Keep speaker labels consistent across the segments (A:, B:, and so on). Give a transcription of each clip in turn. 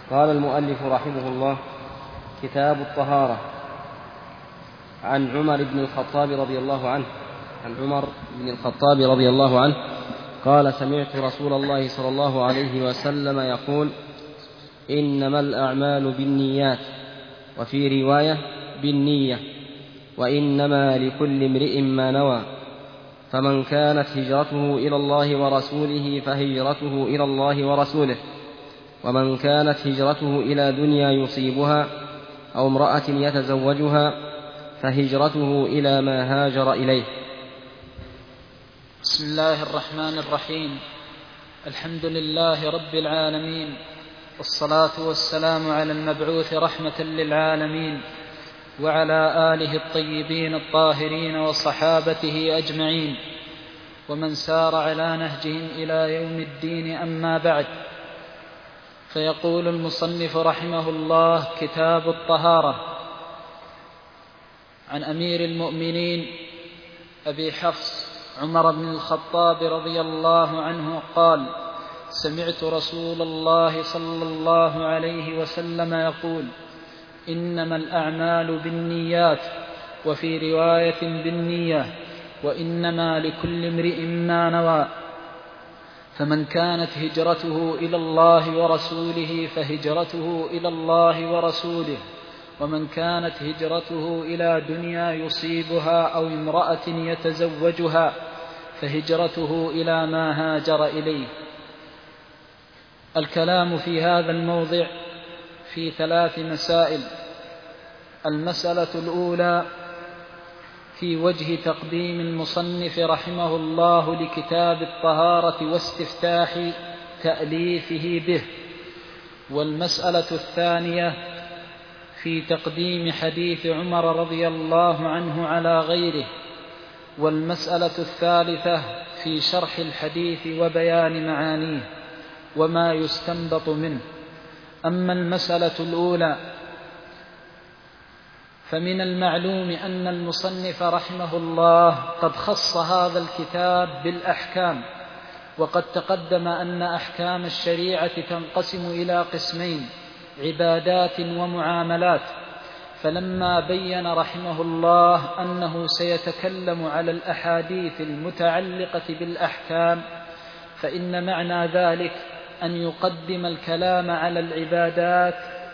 A: قال المؤلف رحمه الله: كتاب الطهارة. عن عمر بن الخطاب رضي الله عنه قال: سمعت رسول الله صلى الله عليه وسلم يقول: إنما الأعمال بالنيات، وفي رواية بالنية، وإنما لكل امرئ ما نوى، فمن كانت هجرته إلى الله ورسوله فهجرته إلى الله ورسوله، ومن كانت هجرته إلى دنيا يصيبها أو امرأة يتزوجها فهجرته إلى ما هاجر إليه.
B: بسم الله الرحمن الرحيم. الحمد لله رب العالمين، والصلاة والسلام على المبعوث رحمة للعالمين، وعلى آله الطيبين الطاهرين وصحابته أجمعين، ومن سار على نهجهم إلى يوم الدين. أما بعد، فيقول المصنف رحمه الله: كتاب الطهارة. عن أمير المؤمنين أبي حفص عمر بن الخطاب رضي الله عنه قال: سمعت رسول الله صلى الله عليه وسلم يقول: إنما الأعمال بالنيات، وفي رواية بالنية، وإنما لكل امرئ ما نوى، فمن كانت هجرته إلى الله ورسوله فهجرته إلى الله ورسوله، ومن كانت هجرته إلى دنيا يصيبها أو امرأة يتزوجها فهجرته إلى ما هاجر إليه. الكلام في هذا الموضع في 3 مسائل. المسألة الأولى في وجه تقديم المصنف رحمه الله لكتاب الطهارة واستفتاح تأليفه به. والمسألة الثانية في تقديم حديث عمر رضي الله عنه على غيره. والمسألة الثالثة في شرح الحديث وبيان معانيه وما يستنبط منه. أما المسألة الأولى، فمن المعلوم أن المصنف رحمه الله قد خص هذا الكتاب بالأحكام، وقد تقدم أن أحكام الشريعة تنقسم إلى قسمين: عبادات ومعاملات. فلما بين رحمه الله أنه سيتكلم على الأحاديث المتعلقة بالأحكام، فإن معنى ذلك أن يقدم الكلام على العبادات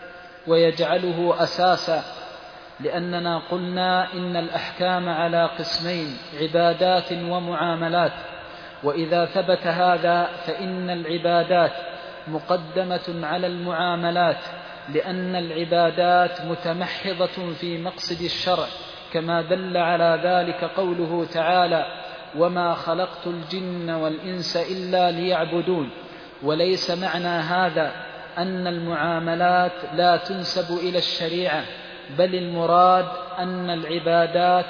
B: ويجعله أساسا، لأننا قلنا إن الأحكام على قسمين: عبادات ومعاملات. وإذا ثبت هذا فإن العبادات مقدمة على المعاملات، لأن العبادات متمحضة في مقصد الشرع، كما دل على ذلك قوله تعالى: وما خلقت الجن والإنس إلا ليعبدون. وليس معنى هذا أن المعاملات لا تنسب إلى الشريعة، بل المراد أن العبادات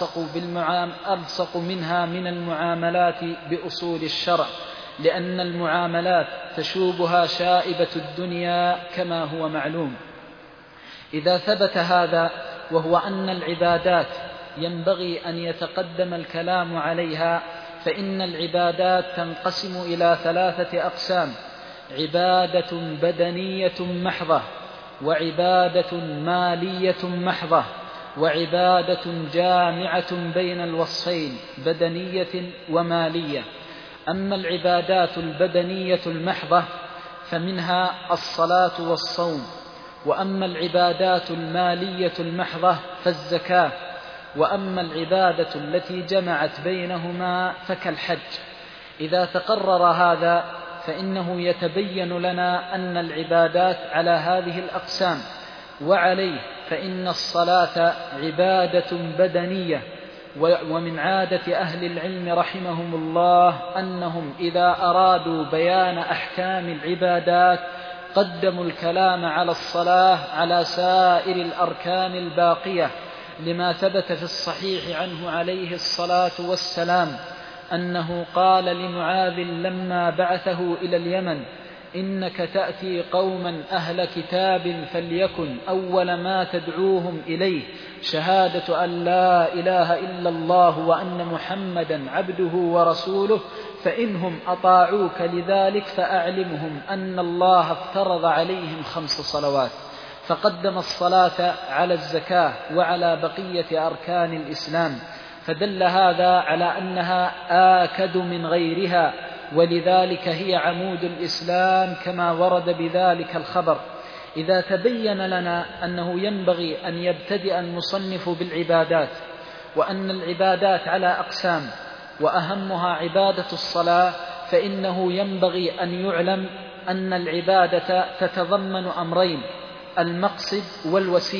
B: ألصق منها من المعاملات بأصول الشرع، لأن المعاملات تشوبها شائبة الدنيا كما هو معلوم. إذا ثبت هذا، وهو أن العبادات ينبغي أن يتقدم الكلام عليها، فإن العبادات تنقسم إلى 3 أقسام: عبادة بدنية محضة، وعبادة مالية محضة، وعبادة جامعة بين الوصفين بدنية ومالية. أما العبادات البدنية المحضة فمنها الصلاة والصوم، وأما العبادات المالية المحضة فالزكاة، وأما العبادة التي جمعت بينهما فكالحج. إذا تقرر هذا فإنه يتبين لنا أن العبادات على هذه الأقسام، وعليه فإن الصلاة عبادة بدنية. ومن عادة أهل العلم رحمهم الله أنهم إذا أرادوا بيان أحكام العبادات قدموا الكلام على الصلاة على سائر الأركان الباقية، لما ثبت في الصحيح عنه عليه الصلاة والسلام أنه قال لمعاذ لما بعثه إلى اليمن: إنك تأتي قوما أهل كتاب، فليكن أول ما تدعوهم إليه شهادة أن لا إله إلا الله وأن محمدا عبده ورسوله، فإنهم أطاعوك لذلك فأعلمهم أن الله افترض عليهم 5 صلوات، فقدم الصلاة على الزكاة وعلى بقية أركان الإسلام، فدل هذا على أنها آكد من غيرها، ولذلك هي عمود الإسلام كما ورد بذلك الخبر. إذا تبين لنا أنه ينبغي أن يبتدئ المصنف بالعبادات، وأن العبادات على أقسام وأهمها عبادة الصلاة، فإنه ينبغي أن يعلم أن العبادة تتضمن أمرين: المقصد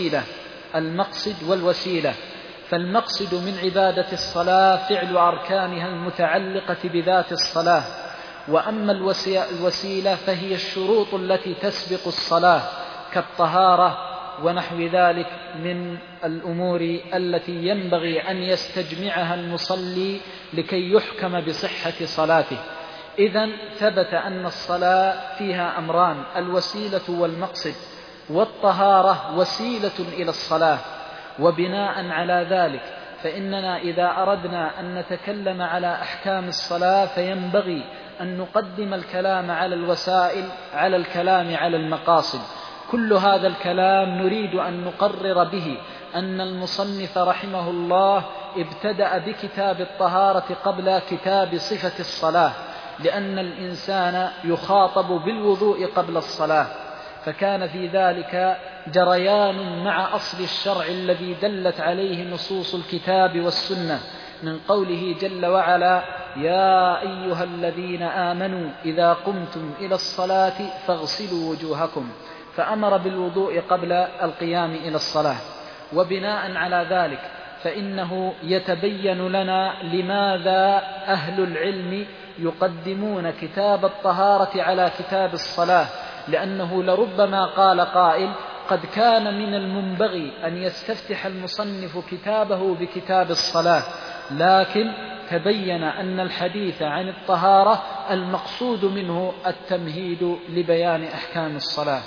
B: والوسيلة. فالمقصد من عبادة الصلاة فعل أركانها المتعلقة بذات الصلاة، وأما الوسيلة فهي الشروط التي تسبق الصلاة كالطهارة ونحو ذلك من الأمور التي ينبغي أن يستجمعها المصلي لكي يحكم بصحة صلاته. إذن ثبت أن الصلاة فيها أمران: الوسيلة والمقصد، والطهارة وسيلة إلى الصلاة. وبناء على ذلك فإننا إذا أردنا أن نتكلم على أحكام الصلاة فينبغي أن نقدم الكلام على الوسائل على الكلام على المقاصد. كل هذا الكلام نريد أن نقرر به أن المصنف رحمه الله ابتدأ بكتاب الطهارة قبل كتاب صفة الصلاة، لأن الإنسان يخاطب بالوضوء قبل الصلاة، فكان في ذلك جريان مع أصل الشرع الذي دلت عليه نصوص الكتاب والسنة، من قوله جل وعلا: يا أيها الذين آمنوا إذا قمتم إلى الصلاة فاغسلوا وجوهكم، فأمر بالوضوء قبل القيام إلى الصلاة. وبناء على ذلك فإنه يتبين لنا لماذا أهل العلم يقدمون كتاب الطهارة على كتاب الصلاة، لأنه لربما قال قائل: قد كان من المنبغي أن يستفتح المصنف كتابه بكتاب الصلاة، لكن تبين أن الحديث عن الطهارة المقصود منه التمهيد لبيان أحكام الصلاة.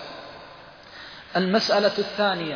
B: المسألة الثانية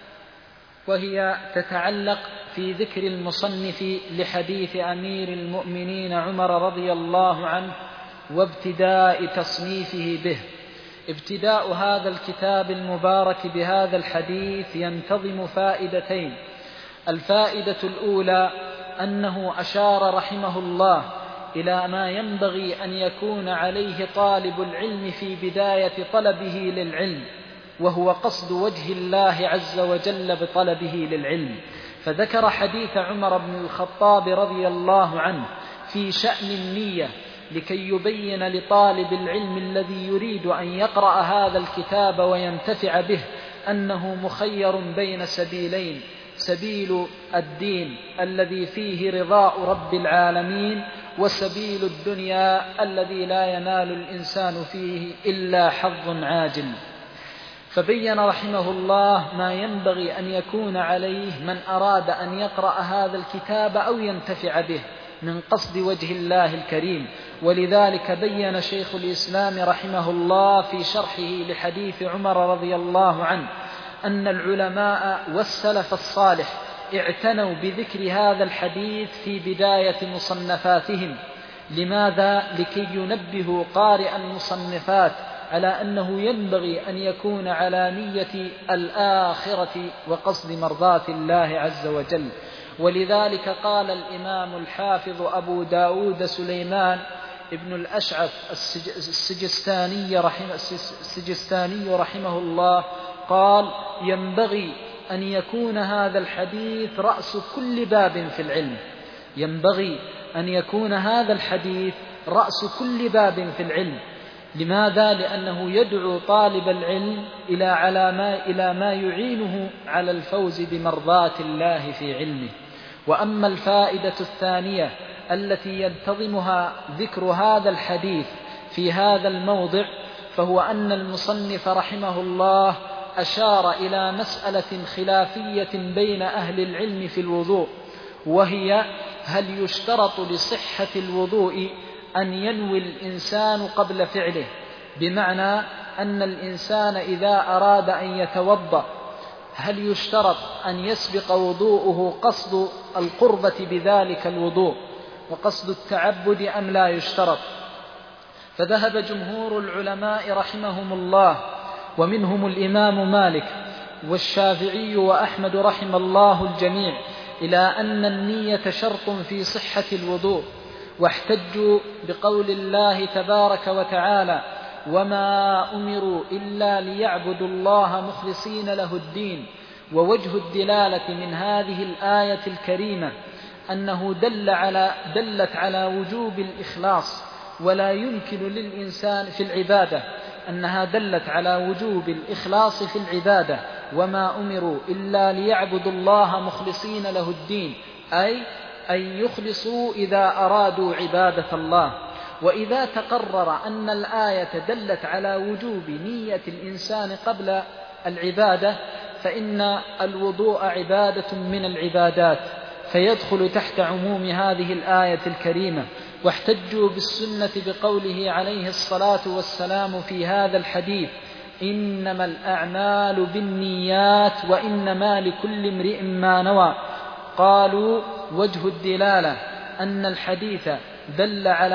B: وهي تتعلق في ذكر المصنف لحديث أمير المؤمنين عمر رضي الله عنه وابتداء تصنيفه به. ابتداء هذا الكتاب المبارك بهذا الحديث ينتظم فائدتين: الفائدة الأولى أنه أشار رحمه الله إلى ما ينبغي أن يكون عليه طالب العلم في بداية طلبه للعلم، وهو قصد وجه الله عز وجل بطلبه للعلم، فذكر حديث عمر بن الخطاب رضي الله عنه في شأن النية لكي يبين لطالب العلم الذي يريد أن يقرأ هذا الكتاب وينتفع به أنه مخير بين سبيلين: سبيل الدين الذي فيه رضاء رب العالمين، وسبيل الدنيا الذي لا ينال الإنسان فيه إلا حظ عاجل. فبين رحمه الله ما ينبغي أن يكون عليه من أراد أن يقرأ هذا الكتاب أو ينتفع به من قصد وجه الله الكريم. ولذلك بين شيخ الإسلام رحمه الله في شرحه لحديث عمر رضي الله عنه أن العلماء والسلف الصالح اعتنوا بذكر هذا الحديث في بداية مصنفاتهم. لماذا؟ لكي ينبهوا قارئ المصنفات على أنه ينبغي أن يكون على نية الآخرة وقصد مرضات الله عز وجل. ولذلك قال الإمام الحافظ أبو داود سليمان ابن الأشعث السجستاني رحمه الله قال: ينبغي أن يكون هذا الحديث رأس كل باب في العلم. ينبغي أن يكون هذا الحديث رأس كل باب في العلم. لماذا؟ لأنه يدعو طالب العلم إلى ما يعينه على الفوز بمرضات الله في علمه. وأما الفائدة الثانية التي ينتظمها ذكر هذا الحديث في هذا الموضع، فهو أن المصنف رحمه الله أشار إلى مسألة خلافية بين أهل العلم في الوضوء، وهي: هل يشترط لصحة الوضوء أن ينوي الإنسان قبل فعله؟ بمعنى أن الإنسان إذا أراد أن يتوضأ هل يشترط أن يسبق وضوءه قصد القربة بذلك الوضوء، وقصد التعبد أم لا يشترط؟ فذهب جمهور العلماء رحمهم الله ومنهم الإمام مالك والشافعي وأحمد رحم الله الجميع إلى أن النية شرط في صحة الوضوء، واحتجوا بقول الله تبارك وتعالى: وما أمروا إلا ليعبدوا الله مخلصين له الدين. ووجه الدلالة من هذه الآية الكريمة أنه دلت على وجوب الإخلاص، ولا يمكن للإنسان في العبادة، أنها دلت على وجوب الإخلاص في العبادة. وما أمروا إلا ليعبدوا الله مخلصين له الدين، أي أن يخلصوا إذا أرادوا عبادة الله. وإذا تقرر أن الآية دلت على وجوب نية الإنسان قبل العبادة، فإن الوضوء عبادة من العبادات، فيدخل تحت عموم هذه الآية الكريمة. واحتجوا بالسنة بقوله عليه الصلاة والسلام في هذا الحديث: إنما الأعمال بالنيات وإنما لكل امرئ ما نوى. قالوا: وجه الدلالة أن الحديث دل على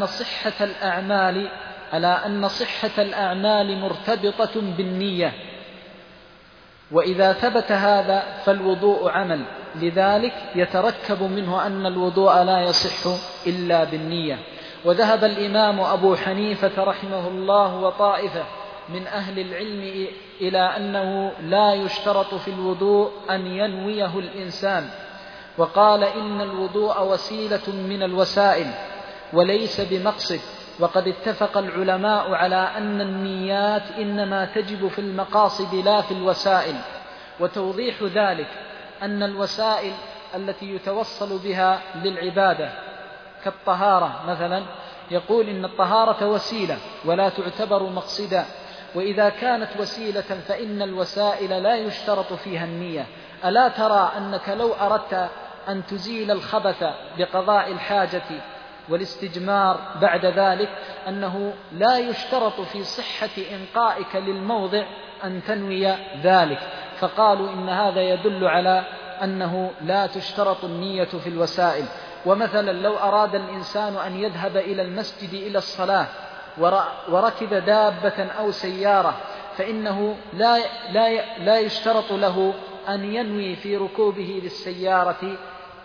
B: أن صحة الأعمال مرتبطة بالنية، وإذا ثبت هذا فالوضوء عمل، لذلك يتركب منه أن الوضوء لا يصح إلا بالنية. وذهب الإمام أبو حنيفة رحمه الله وطائفة من أهل العلم إلى أنه لا يشترط في الوضوء أن ينويه الإنسان، وقال إن الوضوء وسيلة من الوسائل وليس بمقصد. وقد اتفق العلماء على أن النيات إنما تجب في المقاصد لا في الوسائل. وتوضيح ذلك أن الوسائل التي يتوصل بها للعبادة كالطهارة مثلا، يقول إن الطهارة وسيلة ولا تعتبر مقصدا، وإذا كانت وسيلة فإن الوسائل لا يشترط فيها النية. ألا ترى أنك لو أردت أن تزيل الخبث بقضاء الحاجة والاستجمار بعد ذلك أنه لا يشترط في صحة إنقائك للموضع أن تنوي ذلك، فقالوا إن هذا يدل على أنه لا تشترط النية في الوسائل. ومثلا لو أراد الإنسان أن يذهب إلى المسجد إلى الصلاة وركب دابة أو سيارة، فإنه لا يشترط له أن ينوي في ركوبه للسيارة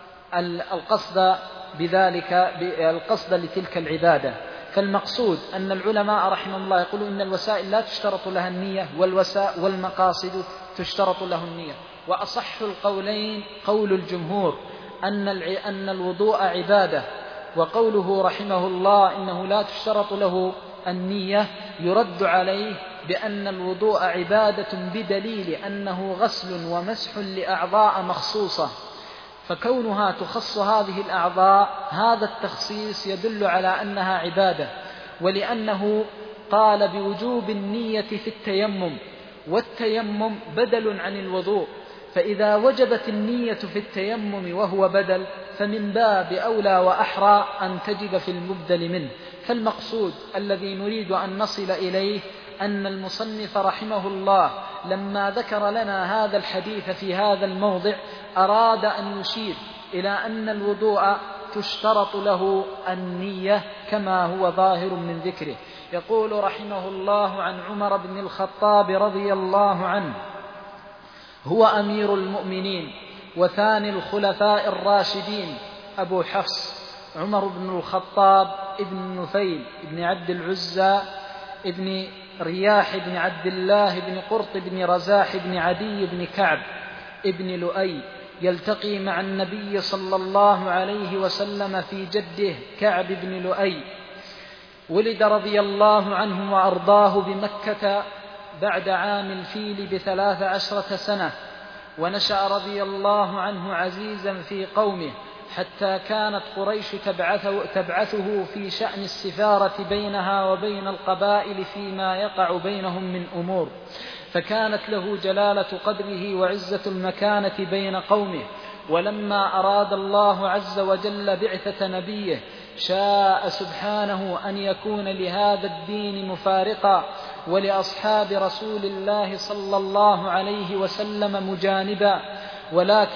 B: القصد لتلك العبادة. فالمقصود أن العلماء رحمهم الله يقولون إن الوسائل لا تشترط لها النية، والمقاصد تشترط له النية. وأصح القولين قول الجمهور أن الوضوء عبادة، وقوله رحمه الله إنه لا تشترط له النية يرد عليه بأن الوضوء عبادة بدليل أنه غسل ومسح لأعضاء مخصوصة، فكونها تخص هذه الأعضاء هذا التخصيص يدل على أنها عبادة. ولأنه قال بوجوب النية في التيمم، والتيمم بدل عن الوضوء، فإذا وجبت النية في التيمم وهو بدل فمن باب أولى وأحرى أن تجب في المبدل منه. فالمقصود الذي نريد أن نصل إليه أن المصنف رحمه الله لما ذكر لنا هذا الحديث في هذا الموضع أراد أن يشير إلى أن الوضوء تشترط له النية كما هو ظاهر من ذكره. يقول رحمه الله عن عمر بن الخطاب رضي الله عنه: هو أمير المؤمنين وثاني الخلفاء الراشدين أبو حفص عمر بن الخطاب ابن نفيل ابن عبد العزى ابن رياح بن عبد الله بن قرط بن رزاح بن عدي بن كعب ابن لؤي، يلتقي مع النبي صلى الله عليه وسلم في جده كعب بن لؤي. ولد رضي الله عنه وأرضاه بمكة بعد عام الفيل ب13 سنة، ونشأ رضي الله عنه عزيزا في قومه حتى كانت قريش تبعثه في شأن السفارة بينها وبين القبائل فيما يقع بينهم من أمور، فكانت له جلالة قدره وعزة المكانة بين قومه. ولما أراد الله عز وجل بعثة نبيه شاء سبحانه أن يكون لهذا الدين مفارقا ولأصحاب رسول الله صلى الله عليه وسلم مجانبا، ولكن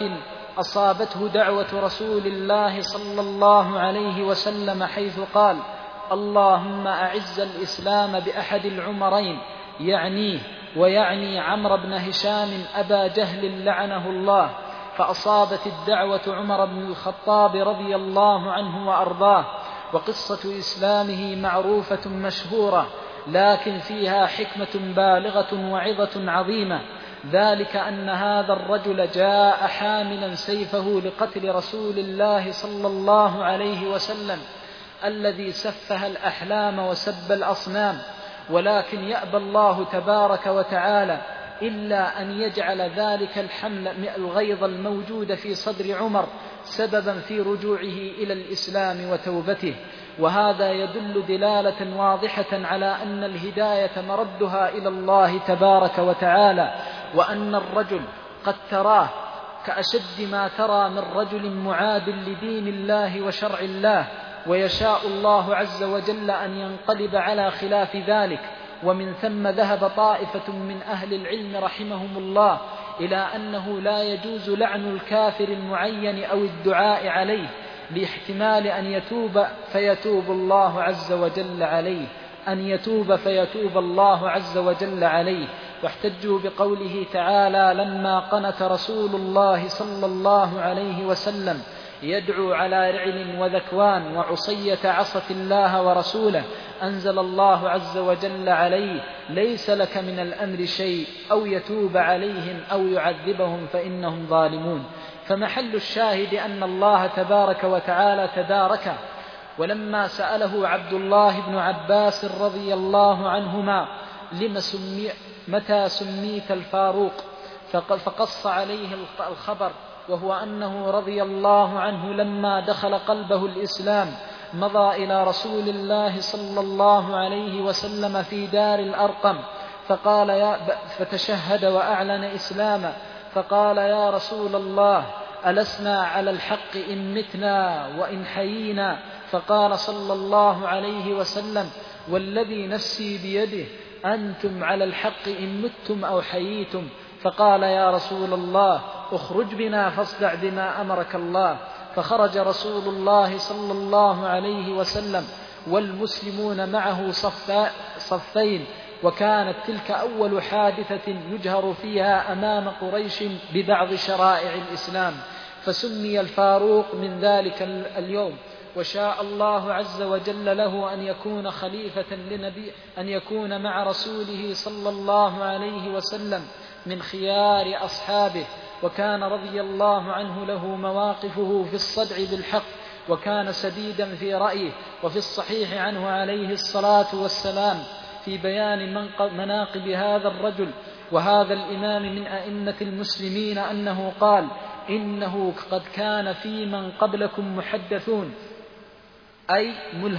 B: أصابته دعوة رسول الله صلى الله عليه وسلم حيث قال: اللهم أعز الإسلام بأحد العمرين، يعنيه ويعني عمرو بن هشام أبا جهل لعنه الله. فأصابت الدعوة عمر بن الخطاب رضي الله عنه وأرضاه. وقصة إسلامه معروفة مشهورة، لكن فيها حكمة بالغة وعظة عظيمة، ذلك أن هذا الرجل جاء حاملا سيفه لقتل رسول الله صلى الله عليه وسلم الذي سفه الأحلام وسب الأصنام، ولكن يأبى الله تبارك وتعالى إلا أن يجعل ذلك الحمل الغيظ الموجود في صدر عمر سببا في رجوعه إلى الإسلام وتوبته. وهذا يدل دلالة واضحة على أن الهداية مردها إلى الله تبارك وتعالى، وأن الرجل قد تراه كأشد ما ترى من رجل معاد لدين الله وشرع الله، ويشاء الله عز وجل أن ينقلب على خلاف ذلك. ومن ثم ذهب طائفة من أهل العلم رحمهم الله إلى أنه لا يجوز لعن الكافر المعين أو الدعاء عليه، لاحتمال أن يتوب فيتوب الله عز وجل عليه، أن يتوب فيتوب الله عز وجل عليه. واحتجوا بقوله تعالى: لما قنت رسول الله صلى الله عليه وسلم يدعو على رعل وذكوان وعصية عصت الله ورسوله، أنزل الله عز وجل عليه: ليس لك من الأمر شيء، أو يتوب عليهم أو يعذبهم فإنهم ظالمون. فمحل الشاهد أن الله تبارك وتعالى تداركه. ولما سأله عبد الله بن عباس رضي الله عنهما: متى سميت الفاروق؟ فقص عليه الخبر، وهو أنه رضي الله عنه لما دخل قلبه الإسلام مضى إلى رسول الله صلى الله عليه وسلم في دار الأرقم فتشهد وأعلن إسلامه، فقال: يا رسول الله، ألسنا على الحق إن متنا وإن حيينا؟ فقال صلى الله عليه وسلم: والذي نفسي بيده أنتم على الحق إن متم أو حييتم. فقال: يا رسول الله، اخرج بنا فاصدع بما أمرك الله. فخرج رسول الله صلى الله عليه وسلم والمسلمون معه صفين، وكانت تلك أول حادثة يجهر فيها أمام قريش ببعض شرائع الإسلام، فسمي الفاروق من ذلك اليوم. وشاء الله عز وجل له أن يكون خليفة لنبي، أن يكون مع رسوله صلى الله عليه وسلم من خيار أصحابه. وكان رضي الله عنه له مواقفه في الصدع بالحق، وكان سديدا في رأيه. وفي الصحيح عنه عليه الصلاة والسلام في بيان مناقب هذا الرجل وهذا الإمام من أئمة المسلمين أنه قال: إنه قد كان في من قبلكم محدثون، أي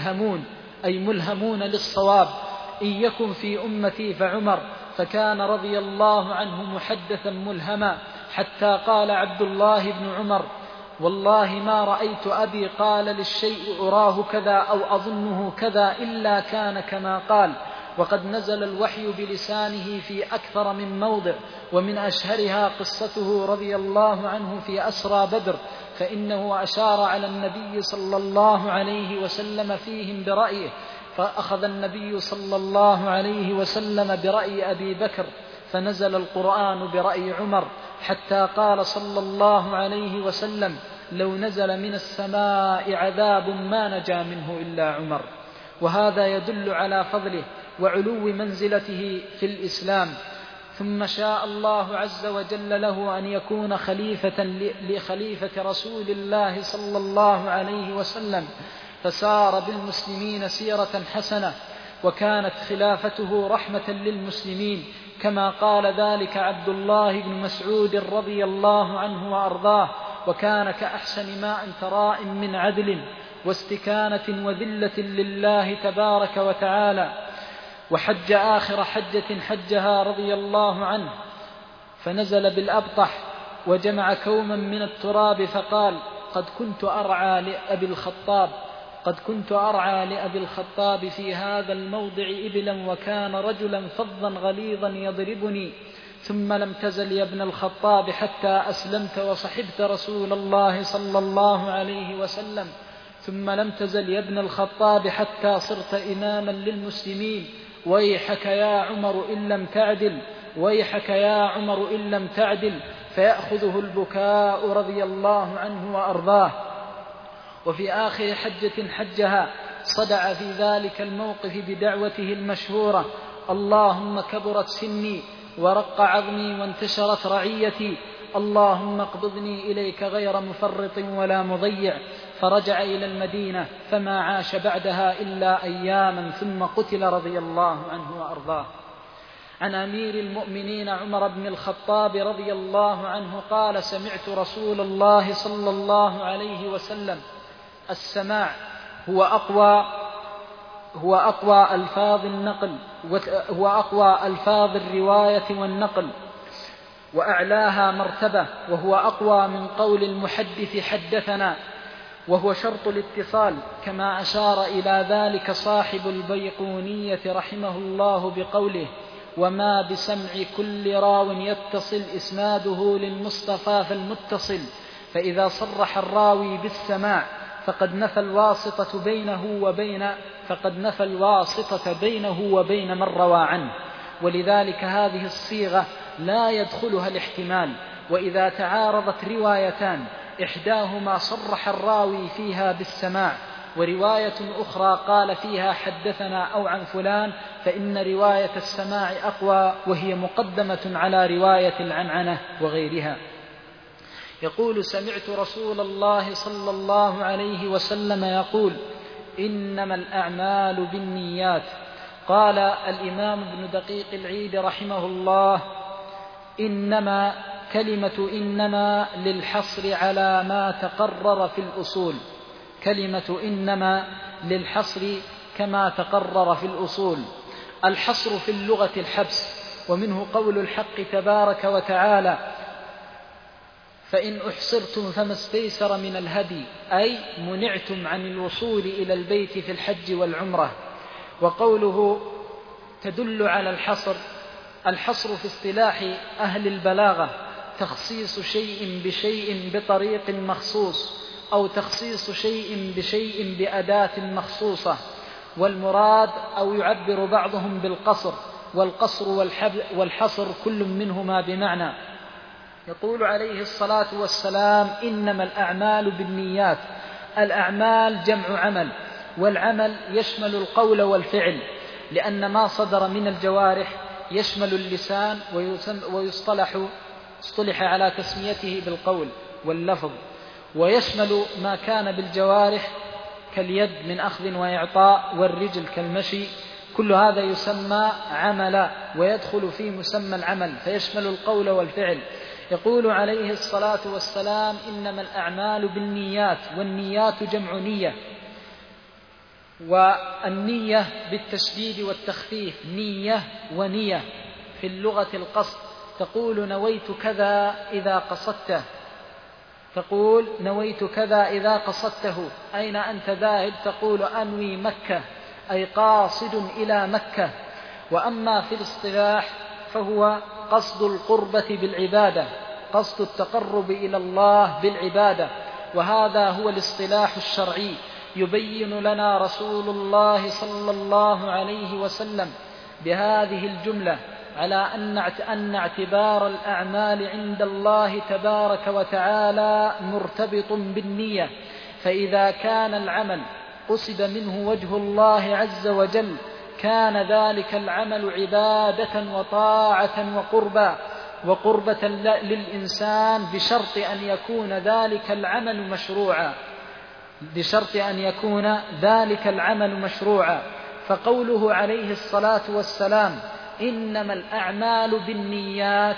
B: ملهمون للصواب. إن يكن في أمتي فعمر، فكان رضي الله عنه محدثا ملهما، حتى قال عبد الله بن عمر: والله ما رأيت أبي قال للشيء أراه كذا أو أظنه كذا إلا كان كما قال. وقد نزل الوحي بلسانه في أكثر من موضع، ومن أشهرها قصته رضي الله عنه في أسرى بدر، فإنه أشار على النبي صلى الله عليه وسلم فيهم برأيه، فأخذ النبي صلى الله عليه وسلم برأي أبي بكر، فنزل القرآن برأي عمر، حتى قال صلى الله عليه وسلم: لو نزل من السماء عذاب ما نجا منه إلا عمر. وهذا يدل على فضله وعلو منزلته في الإسلام. ثم شاء الله عز وجل له أن يكون خليفة لخليفة رسول الله صلى الله عليه وسلم، فسار بالمسلمين سيرة حسنة، وكانت خلافته رحمة للمسلمين، كما قال ذلك عبد الله بن مسعود رضي الله عنه وأرضاه: وكان كأحسن ما أنت راء من عدل واستكانة وذلة لله تبارك وتعالى. وحج آخر حجة حجها رضي الله عنه، فنزل بالأبطح وجمع كوما من التراب، فقال: قد كنت أرعى لأبي الخطاب في هذا الموضع إبلا، وكان رجلا فظا غليظا يضربني، ثم لم تزل يا ابن الخطاب حتى أسلمت وصحبت رسول الله صلى الله عليه وسلم، ثم لم تزل يا ابن الخطاب حتى صرت إماما للمسلمين، ويحك يا عمر إن لم تعدل، ويحك يا عمر إن لم تعدل، فيأخذه البكاء رضي الله عنه وأرضاه. وفي آخر حجة حجها صدع في ذلك الموقف بدعوته المشهورة: اللهم كبرت سني ورق عظمي وانتشرت رعيتي، اللهم اقبضني إليك غير مفرط ولا مضيع. فرجع إلى المدينة فما عاش بعدها إلا أياما ثم قتل رضي الله عنه وأرضاه. عن أمير المؤمنين عمر بن الخطاب رضي الله عنه قال: سمعت رسول الله صلى الله عليه وسلم: السماع هو أقوى ألفاظ الرواية والنقل، وأعلاها مرتبة، وهو أقوى من قول المحدث حدثنا، وهو شرط الاتصال، كما أشار إلى ذلك صاحب البيقونية رحمه الله بقوله: وما بسمع كل راو يتصل إسناده للمصطفى فالمتصل. فإذا صرح الراوي بالسماع فقد نفى الواسطة بينه وبين من روى عنه، ولذلك هذه الصيغة لا يدخلها الاحتمال. وإذا تعارضت روايتان إحداهما صرح الراوي فيها بالسماع ورواية أخرى قال فيها حدثنا أو عن فلان، فإن رواية السماع أقوى، وهي مقدمة على رواية العنعنة وغيرها. يقول: سمعت رسول الله صلى الله عليه وسلم يقول: إنما الأعمال بالنيات. قال الإمام ابن دقيق العيد رحمه الله: كلمة إنما للحصر على ما تقرر في الأصول، كلمة إنما للحصر كما تقرر في الأصول. الحصر في اللغة الحبس، ومنه قول الحق تبارك وتعالى: فإن أحصرتم فما استيسر من الهدي، أي منعتم عن الوصول إلى البيت في الحج والعمرة. وقوله تدل على الحصر في اصطلاح أهل البلاغة تخصيص شيء بشيء بطريق مخصوص، أو تخصيص شيء بشيء بأداة مخصوصة. والمراد أو يعبر بعضهم بالقصر، والقصر والحصر كل منهما بمعنى. يقول عليه الصلاة والسلام: إنما الأعمال بالنيات. الأعمال جمع عمل، والعمل يشمل القول والفعل، لأن ما صدر من الجوارح يشمل اللسان، واصطلح على تسميته بالقول واللفظ، ويشمل ما كان بالجوارح كاليد من أخذ وإعطاء، والرجل كالمشي. كل هذا يسمى عملا، ويدخل في مسمى العمل، فيشمل القول والفعل. يقول عليه الصلاة والسلام: إنما الأعمال بالنيات. والنيات جمع نية، والنية بالتشديد والتخفيف، نية ونية. في اللغة القصد، تقول نويت كذا إذا قصدته، تقول نويت كذا إذا قصدته. أين أنت ذاهب؟ تقول أنوي مكة، أي قاصد إلى مكة. وأما في الاصطلاح فهو قصد القربة بالعبادة، قصد التقرب إلى الله بالعبادة، وهذا هو الاصطلاح الشرعي. يبين لنا رسول الله صلى الله عليه وسلم بهذه الجملة على أن اعتبار الأعمال عند الله تبارك وتعالى مرتبط بالنية، فإذا كان العمل قصد منه وجه الله عز وجل كان ذلك العمل عبادة وطاعة وقربة للإنسان، بشرط أن يكون ذلك العمل مشروعا. فقوله عليه الصلاة والسلام: إنما الأعمال بالنيات،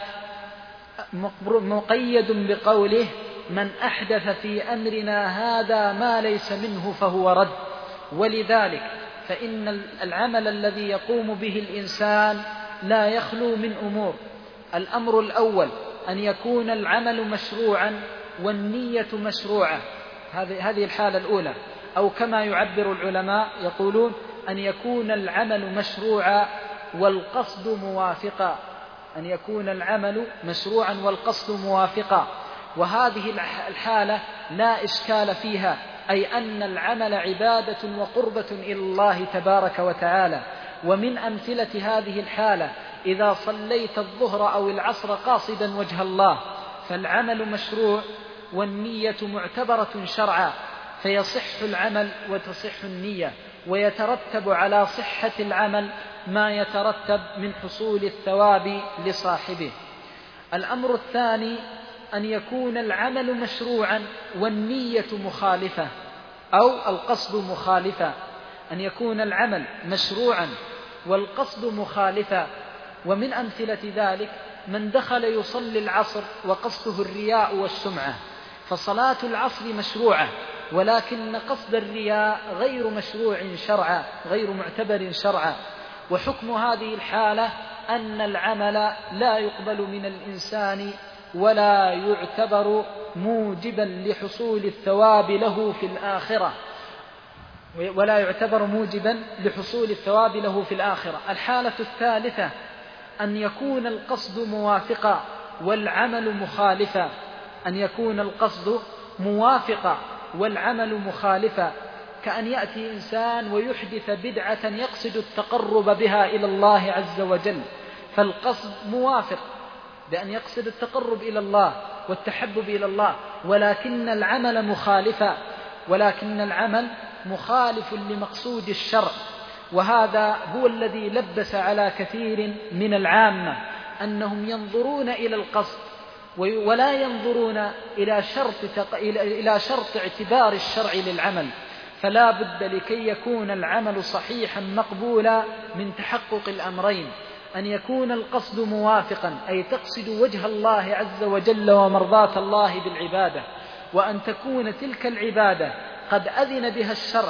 B: مقيد بقوله: من أحدث في أمرنا هذا ما ليس منه فهو رد. ولذلك فإن العمل الذي يقوم به الإنسان لا يخلو من أمور. الأمر الأول أن يكون العمل مشروعا والنية مشروعة، هذه الحالة الأولى، أو كما يعبر العلماء يقولون أن يكون العمل مشروعا والقصد موافقا. أن يكون العمل مشروعا والقصد موافقا، وهذه الحالة لا إشكال فيها، أي أن العمل عبادة وقربة إلى الله تبارك وتعالى. ومن أمثلة هذه الحالة إذا صليت الظهر أو العصر قاصدا وجه الله فالعمل مشروع والنية معتبرة شرعا، فيصح العمل وتصح النية، ويترتب على صحة العمل ما يترتب من حصول الثواب لصاحبه. الأمر الثاني أن يكون العمل مشروعا والنية مخالفة أو القصد مخالفا، أن يكون العمل مشروعا والقصد مخالفا. ومن أمثلة ذلك من دخل يصلي العصر وقصده الرياء والسمعة، فصلاة العصر مشروعة ولكن قصد الرياء غير مشروع شرعا، غير معتبر شرعا. وحكم هذه الحالة أن العمل لا يقبل من الإنسان ولا يعتبر موجبا لحصول الثواب له في الآخرة، ولا يعتبر موجبا لحصول الثواب له في الآخرة. الحالة الثالثة أن يكون القصد موافقا والعمل مخالفا، أن يكون القصد موافقا والعمل مخالفا، كأن يأتي إنسان ويحدث بدعة يقصد التقرب بها إلى الله عز وجل، فالقصد موافق بأن يقصد التقرب إلى الله والتحبب إلى الله، ولكن العمل مخالف لمقصود الشرع. وهذا هو الذي لبس على كثير من العامة أنهم ينظرون إلى القصد ولا ينظرون إلى شرط اعتبار الشرع للعمل. فلا بد لكي يكون العمل صحيحا مقبولا من تحقق الأمرين: أن يكون القصد موافقا أي تقصد وجه الله عز وجل ومرضاة الله بالعبادة، وأن تكون تلك العبادة قد أذن بها الشرع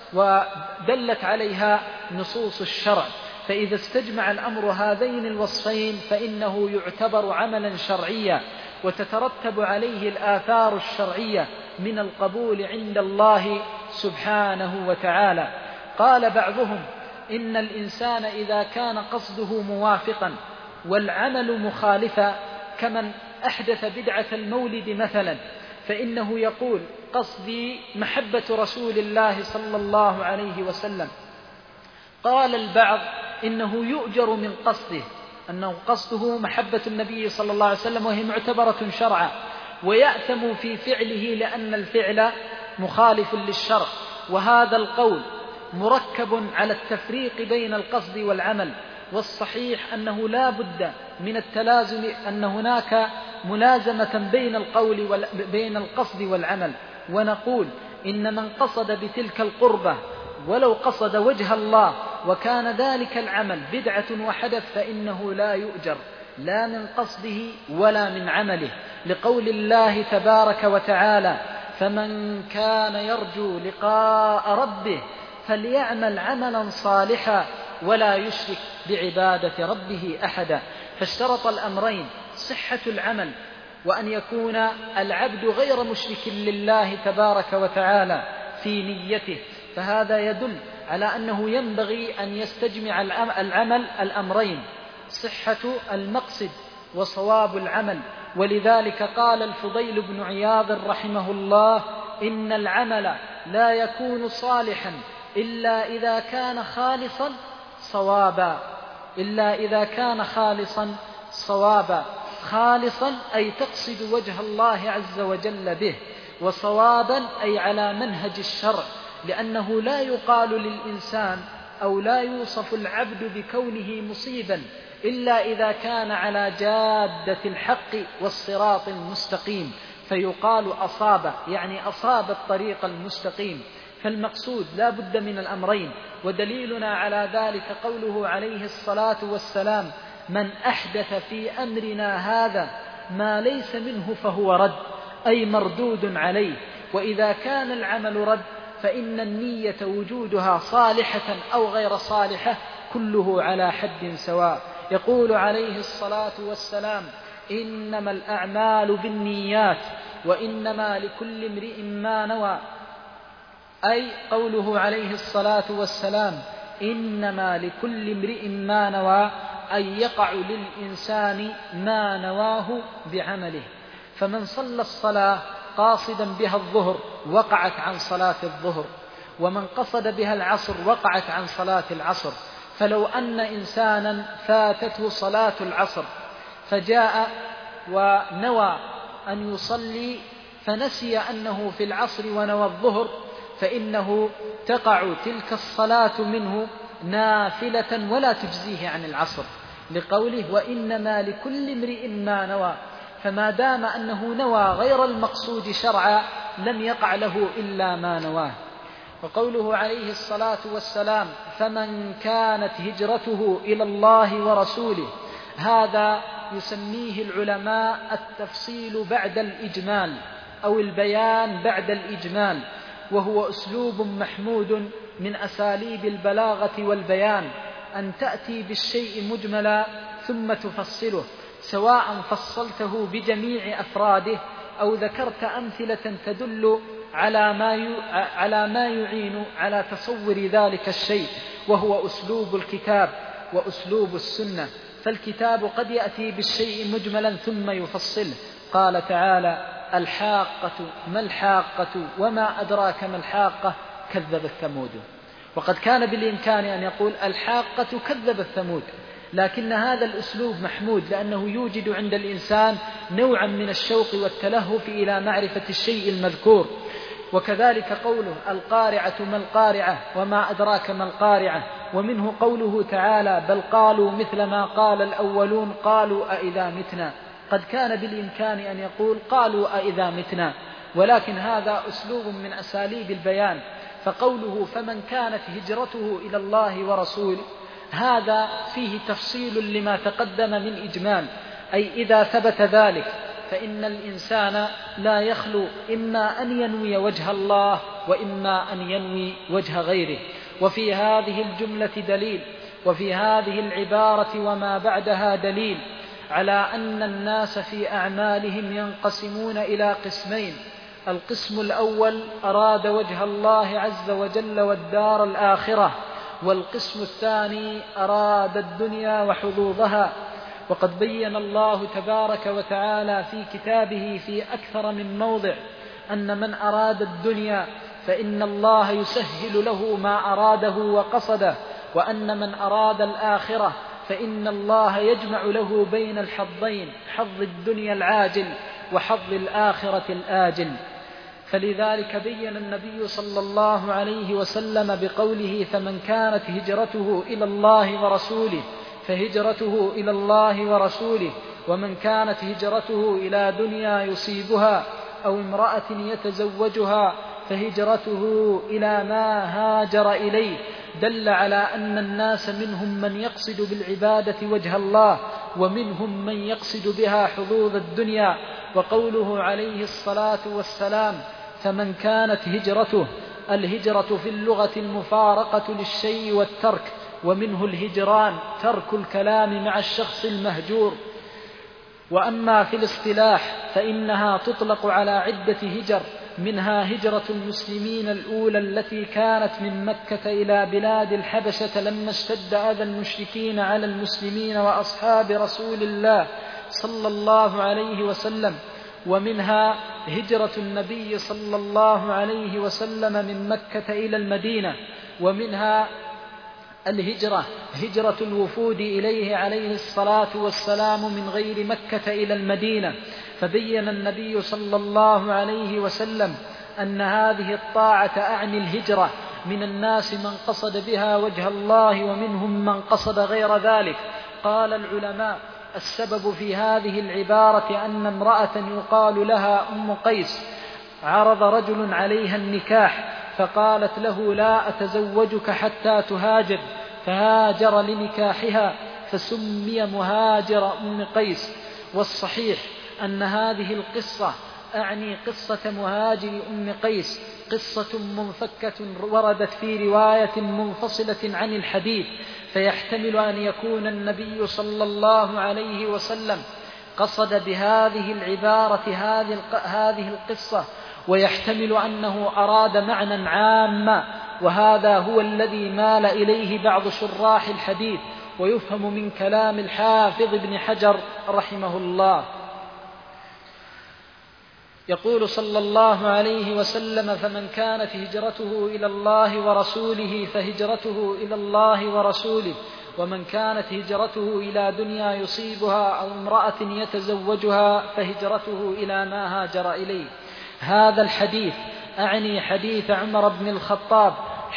B: ودلت عليها نصوص الشرع. فإذا استجمع الأمر هذين الوصفين فإنه يعتبر عملا شرعيا وتترتب عليه الآثار الشرعية من القبول عند الله سبحانه وتعالى. قال بعضهم إن الإنسان إذا كان قصده موافقا والعمل مخالفا كمن أحدث بدعة المولد مثلا، فإنه يقول قصدي محبة رسول الله صلى الله عليه وسلم. قال البعض إنه يؤجر من قصده، أنه قصده محبة النبي صلى الله عليه وسلم وهي معتبرة شرعا، ويأثم في فعله لأن الفعل مخالف للشرع. وهذا القول مركب على التفريق بين القصد والعمل، والصحيح أنه لا بد من التلازم، أن هناك ملازمة بين القصد والعمل. ونقول إن من قصد بتلك القربة ولو قصد وجه الله وكان ذلك العمل بدعة وحدث فإنه لا يؤجر لا من قصده ولا من عمله، لقول الله تبارك وتعالى: فمن كان يرجو لقاء ربه فليعمل عملا صالحا ولا يشرك بعبادة ربه أحدا. فاشترط الأمرين: صحة العمل وأن يكون العبد غير مشرك لله تبارك وتعالى في نيته. فهذا يدل على أنه ينبغي أن يستجمع العمل الأمرين: صحة المقصد وصواب العمل. ولذلك قال الفضيل بن عياض رحمه الله: إن العمل لا يكون صالحا إلا إذا كان خالصا صوابا، إلا إذا كان خالصا صوابا. خالصا أي تقصد وجه الله عز وجل به، وصوابا أي على منهج الشرع، لأنه لا يقال للإنسان أو لا يوصف العبد بكونه مصيبا إلا إذا كان على جادة الحق والصراط المستقيم، فيقال أصاب، يعني أصاب الطريق المستقيم. فالمقصود لا بد من الأمرين. ودليلنا على ذلك قوله عليه الصلاة والسلام: من أحدث في أمرنا هذا ما ليس منه فهو رد، أي مردود عليه. وإذا كان العمل رد فإن النية وجودها صالحة أو غير صالحة كله على حد سواء. يقول عليه الصلاة والسلام: إنما الأعمال بالنيات وإنما لكل امرئ ما نوى. أي قوله عليه الصلاة والسلام: إنما لكل امرئ ما نوى، أن يقع للإنسان ما نواه بعمله، فمن صلى الصلاة قاصدا بها الظهر وقعت عن صلاة الظهر، ومن قصد بها العصر وقعت عن صلاة العصر. فلو أن إنسانا فاتته صلاة العصر فجاء ونوى أن يصلي فنسي أنه في العصر ونوى الظهر، فإنه تقع تلك الصلاة منه نافلة ولا تجزيه عن العصر، لقوله وإنما لكل امرئ ما نوى. فما دام أنه نوى غير المقصود شرعا لم يقع له إلا ما نواه. وقوله عليه الصلاة والسلام فمن كانت هجرته إلى الله ورسوله، هذا يسميه العلماء التفصيل بعد الإجمال أو البيان بعد الإجمال، وهو أسلوب محمود من أساليب البلاغة والبيان، أن تأتي بالشيء مجملا ثم تفصله، سواء فصلته بجميع أفراده أو ذكرت أمثلة تدل على ما يعين على تصور ذلك الشيء، وهو أسلوب الكتاب وأسلوب السنة. فالكتاب قد يأتي بالشيء مجملا ثم يفصله. قال تعالى الحاقة ما الحاقة وما أدراك ما الحاقة كذب الثمود. وقد كان بالإمكان أن يقول الحاقة كذب الثمود، لكن هذا الأسلوب محمود لأنه يوجد عند الإنسان نوعا من الشوق والتلهف إلى معرفة الشيء المذكور. وكذلك قوله القارعة ما القارعة وما أدراك ما القارعة، ومنه قوله تعالى بل قالوا مثل ما قال الأولون قالوا أئذا متنا. قد كان بالإمكان أن يقول قالوا أئذا متنا، ولكن هذا أسلوب من أساليب البيان. فقوله فمن كانت هجرته إلى الله ورسوله، هذا فيه تفصيل لما تقدم من إجمال، أي إذا ثبت ذلك فإن الإنسان لا يخلو إما أن ينوي وجه الله وإما أن ينوي وجه غيره. وفي هذه الجملة دليل، وفي هذه العبارة وما بعدها دليل على أن الناس في أعمالهم ينقسمون إلى قسمين: القسم الأول أراد وجه الله عز وجل والدار الآخرة، والقسم الثاني أراد الدنيا وحظوظها. وقد بين الله تبارك وتعالى في كتابه في أكثر من موضع أن من أراد الدنيا فإن الله يسهل له ما أراده وقصده، وأن من أراد الآخرة فإن الله يجمع له بين الحظين، حظ الدنيا العاجل وحظ الآخرة الآجل. فلذلك بين النبي صلى الله عليه وسلم بقوله فمن كانت هجرته إلى الله ورسوله فهجرته إلى الله ورسوله، ومن كانت هجرته إلى دنيا يصيبها أو امرأة يتزوجها فهجرته إلى ما هاجر إليه، دل على أن الناس منهم من يقصد بالعبادة وجه الله، ومنهم من يقصد بها حظوظ الدنيا. وقوله عليه الصلاة والسلام فمن كانت هجرته، الهجرة في اللغة المفارقة للشيء والترك، ومنه الهجران ترك الكلام مع الشخص المهجور. وأما في الاصطلاح فإنها تطلق على عدة هجر، منها هجرة المسلمين الأولى التي كانت من مكة إلى بلاد الحبشة لما اشتد أذى المشركين على المسلمين وأصحاب رسول الله صلى الله عليه وسلم، ومنها هجرة النبي صلى الله عليه وسلم من مكة إلى المدينة، ومنها الهجرة هجرة الوفود إليه عليه الصلاة والسلام من غير مكة إلى المدينة. فبين النبي صلى الله عليه وسلم أن هذه الطاعة أعني الهجرة، من الناس من قصد بها وجه الله ومنهم من قصد غير ذلك. قال العلماء السبب في هذه العبارة أن امرأة يقال لها أم قيس عرض رجل عليها النكاح فقالت له لا أتزوجك حتى تهاجر، فهاجر لنكاحها فسمي مهاجر أم قيس. والصحيح أن هذه القصة أعني قصة مهاجر أم قيس قصة منفكة وردت في رواية منفصلة عن الحديث، فيحتمل أن يكون النبي صلى الله عليه وسلم قصد بهذه العبارة هذه القصة، ويحتمل أنه أراد معنى عاما، وهذا هو الذي مال إليه بعض شراح الحديث، ويفهم من كلام الحافظ ابن حجر رحمه الله. يقول صلى الله عليه وسلم: فمن كانت هجرته إلى الله ورسوله فهجرته إلى الله ورسوله، ومن كانت هجرته إلى دنيا يصيبها أو امرأة يتزوجها فهجرته إلى ما هاجر إليه. هذا الحديث، أعني حديث عمر بن الخطاب،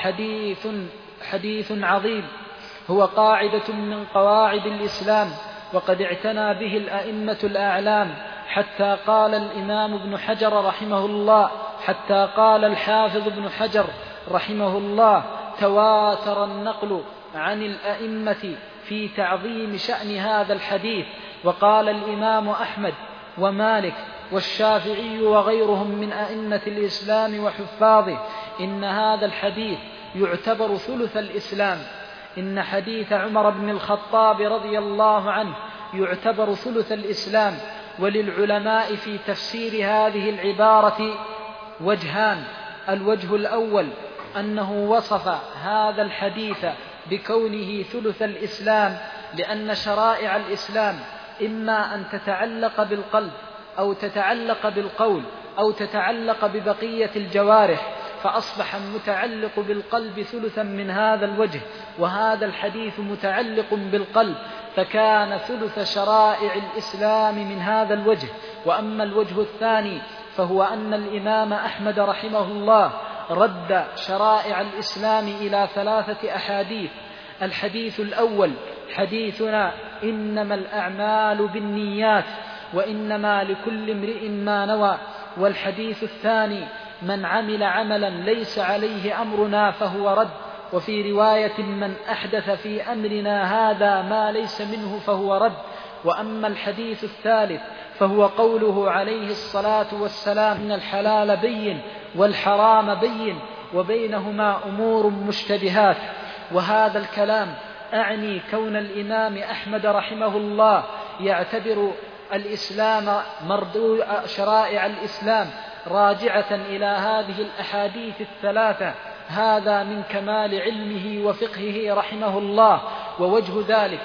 B: حديث عظيم، هو قاعدة من قواعد الإسلام، وقد اعتنى به الأئمة الأعلام، حتى قال الإمام ابن حجر رحمه الله، حتى قال الحافظ ابن حجر رحمه الله: تواتر النقل عن الأئمة في تعظيم شأن هذا الحديث. وقال الإمام أحمد ومالك والشافعي وغيرهم من أئمة الإسلام وحفاظه: إن هذا الحديث يعتبر ثلث الإسلام. إن حديث عمر بن الخطاب رضي الله عنه يعتبر ثلث الإسلام. وللعلماء في تفسير هذه العبارة وجهان: الوجه الأول أنه وصف هذا الحديث بكونه ثلث الإسلام، لأن شرائع الإسلام إما أن تتعلق بالقلب أو تتعلق بالقول أو تتعلق ببقية الجوارح، فأصبح متعلق بالقلب ثلثا من هذا الوجه، وهذا الحديث متعلق بالقلب، فكان ثلث شرائع الإسلام من هذا الوجه. وأما الوجه الثاني فهو أن الإمام أحمد رحمه الله رد شرائع الإسلام إلى 3 أحاديث. الحديث الأول حديثنا: إنما الأعمال بالنيات وإنما لكل امرئ ما نوى. والحديث الثاني: من عمل عملا ليس عليه أمرنا فهو رد. وفي رواية: من أحدث في أمرنا هذا ما ليس منه فهو رد. وأما الحديث الثالث فهو قوله عليه الصلاة والسلام: إن الحلال بين والحرام بين وبينهما أمور مشتبهات. وهذا الكلام أعني كون الإمام أحمد رحمه الله يعتبر الإسلام شرائع الإسلام راجعة إلى هذه الأحاديث ال3، هذا من كمال علمه وفقهه رحمه الله. ووجه ذلك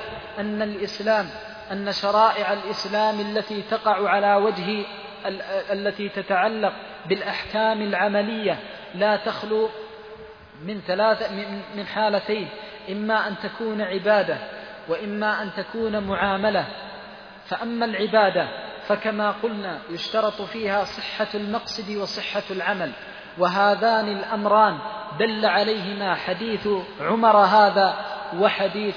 B: أن شرائع الإسلام التي تقع على وجه التي تتعلق بالأحكام العملية لا تخلو من حالتين: إما أن تكون عبادة وإما أن تكون معاملة. فأما العبادة فكما قلنا يشترط فيها صحة المقصد وصحة العمل، وهذان الأمران دل عليهما حديث عمر هذا وحديث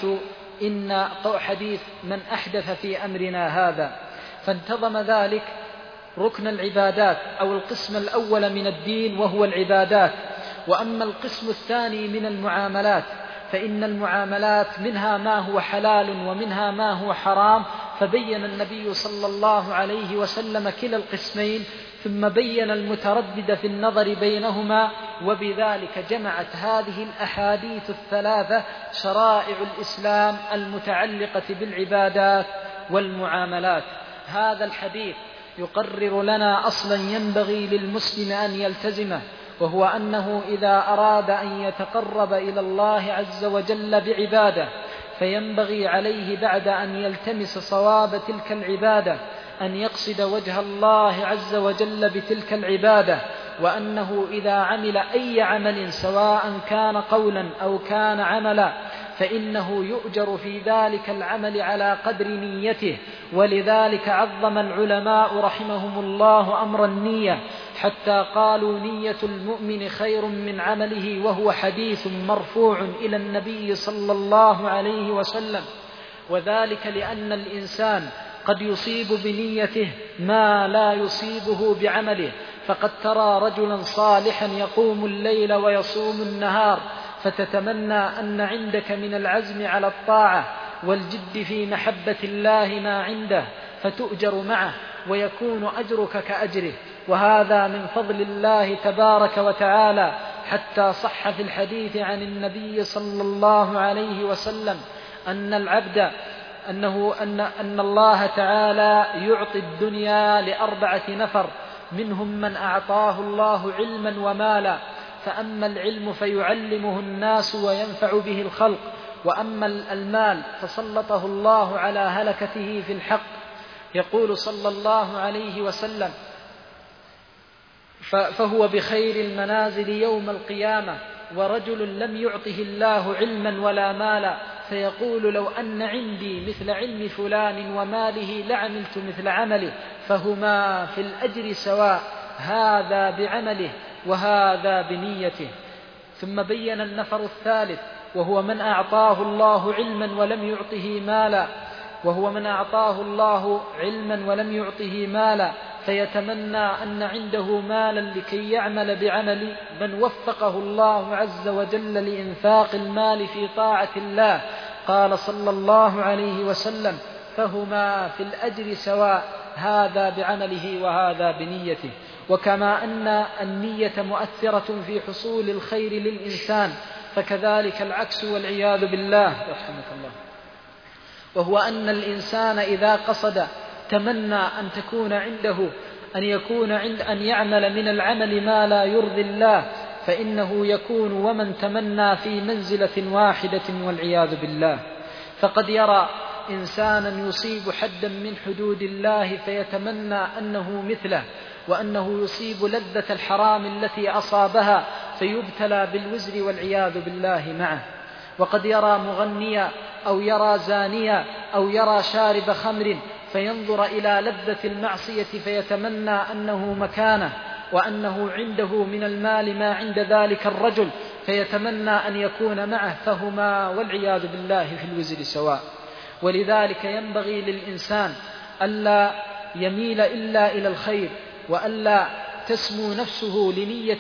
B: حديث من أحدث في أمرنا هذا. فانتظم ذلك ركن العبادات أو القسم الأول من الدين وهو العبادات. وأما القسم الثاني من المعاملات فإن المعاملات منها ما هو حلال ومنها ما هو حرام، فبين النبي صلى الله عليه وسلم كلا القسمين، ثم بين المتردد في النظر بينهما، وبذلك جمعت هذه الأحاديث ال3 شرائع الإسلام المتعلقة بالعبادات والمعاملات. هذا الحديث يقرر لنا أصلا ينبغي للمسلم أن يلتزمه، وهو أنه إذا أراد أن يتقرب إلى الله عز وجل بعبادة فينبغي عليه بعد أن يلتمس صواب تلك العبادة أن يقصد وجه الله عز وجل بتلك العبادة، وأنه إذا عمل أي عمل سواء كان قولا أو كان عملا فإنه يؤجر في ذلك العمل على قدر نيته. ولذلك عظم العلماء رحمهم الله أمر النية، حتى قالوا: نية المؤمن خير من عمله، وهو حديث مرفوع إلى النبي صلى الله عليه وسلم. وذلك لأن الإنسان قد يصيب بنيته ما لا يصيبه بعمله. فقد ترى رجلا صالحا يقوم الليل ويصوم النهار، فتتمنى أن عندك من العزم على الطاعة والجد في محبة الله ما عنده، فتؤجر معه ويكون أجرك كأجره، وهذا من فضل الله تبارك وتعالى. حتى صح في الحديث عن النبي صلى الله عليه وسلم أن العبد أن الله تعالى يعطي الدنيا ل4 نفر، منهم من أعطاه الله علما ومالا، فأما العلم فيعلمه الناس وينفع به الخلق، وأما المال فسلطه الله على هلكته في الحق. يقول صلى الله عليه وسلم: فهو بخير المنازل يوم القيامة، ورجل لم يعطه الله علما ولا مالا فيقول: لو أن عندي مثل علم فلان وماله لعملت مثل عمله، فهما في الأجر سواء، هذا بعمله وهذا بنيته. ثم بين النفر الثالث، وهو من أعطاه الله علما ولم يعطه مالا فيتمنى أن عنده مالا لكي يعمل بعمل من وفقه الله عز وجل لإنفاق المال في طاعة الله. قال صلى الله عليه وسلم: فهما في الأجر سواء، هذا بعمله وهذا بنيته. وكما أن النية مؤثرة في حصول الخير للإنسان، فكذلك العكس والعياذ بالله، رحمك الله، وهو أن الإنسان إذا قصد تمنى أن تكون عنده أن يعمل من العمل ما لا يرضي الله، فإنه يكون ومن تمنى في منزلة واحدة والعياذ بالله. فقد يرى إنسانا يصيب حدا من حدود الله فيتمنى أنه مثله، وأنه يصيب لذة الحرام التي أصابها فيبتلى بالوزر والعياذ بالله معه. وقد يرى مغنيا أو يرى زانيا أو يرى شارب خمر فينظر إلى لذة المعصية فيتمنى أنه مكانه وأنه عنده من المال ما عند ذلك الرجل، فيتمنى أن يكون معه، فهما والعياذ بالله في الوزر سواء. ولذلك ينبغي للإنسان ألا يميل إلا إلى الخير، وألا تسمو نفسه لنية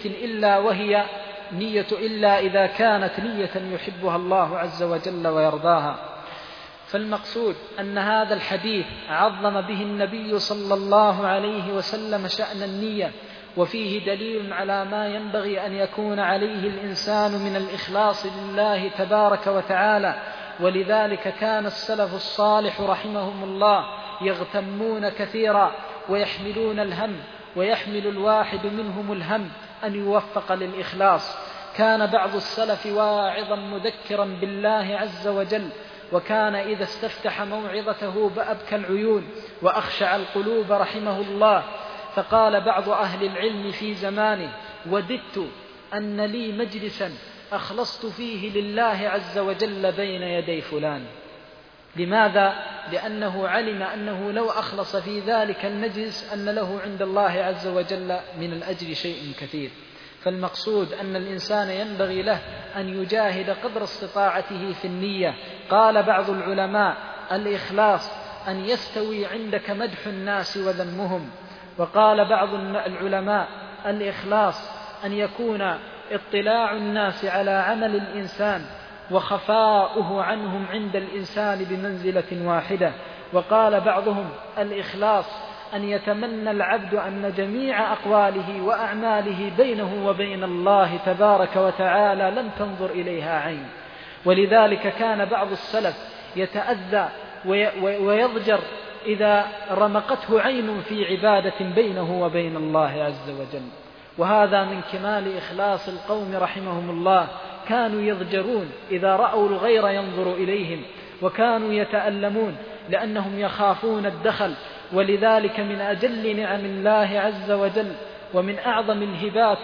B: إلا إذا كانت نية يحبها الله عز وجل ويرضاها. فالمقصود أن هذا الحديث عظم به النبي صلى الله عليه وسلم شأن النية، وفيه دليل على ما ينبغي أن يكون عليه الإنسان من الإخلاص لله تبارك وتعالى. ولذلك كان السلف الصالح رحمهم الله يغتمون كثيرا ويحملون الهم، ويحمل الواحد منهم الهم أن يوفق للإخلاص. كان بعض السلف واعظا مذكرا بالله عز وجل، وكان إذا استفتح موعظته بأبكى العيون وأخشع القلوب رحمه الله. فقال بعض أهل العلم في زمانه: وددت أن لي مجلسا أخلصت فيه لله عز وجل بين يدي فلان. لماذا؟ لأنه علم أنه لو أخلص في ذلك المجلس أن له عند الله عز وجل من الأجر شيء كثير. فالمقصود أن الإنسان ينبغي له أن يجاهد قدر استطاعته في النية. قال بعض العلماء: الإخلاص أن يستوي عندك مدح الناس وذمهم. وقال بعض العلماء: الإخلاص أن يكون اطلاع الناس على عمل الإنسان وخفاؤه عنهم عند الإنسان بمنزلة واحدة. وقال بعضهم: الإخلاص أن يتمنى العبد أن جميع أقواله وأعماله بينه وبين الله تبارك وتعالى لم تنظر إليها عين. ولذلك كان بعض السلف يتأذى ويضجر إذا رمقته عين في عبادة بينه وبين الله عز وجل. وهذا من كمال إخلاص القوم رحمهم الله. كانوا يضجرون إذا رأوا الغير ينظر إليهم، وكانوا يتألمون لأنهم يخافون الدخل. ولذلك من أجل نعم الله عز وجل ومن أعظم الهبات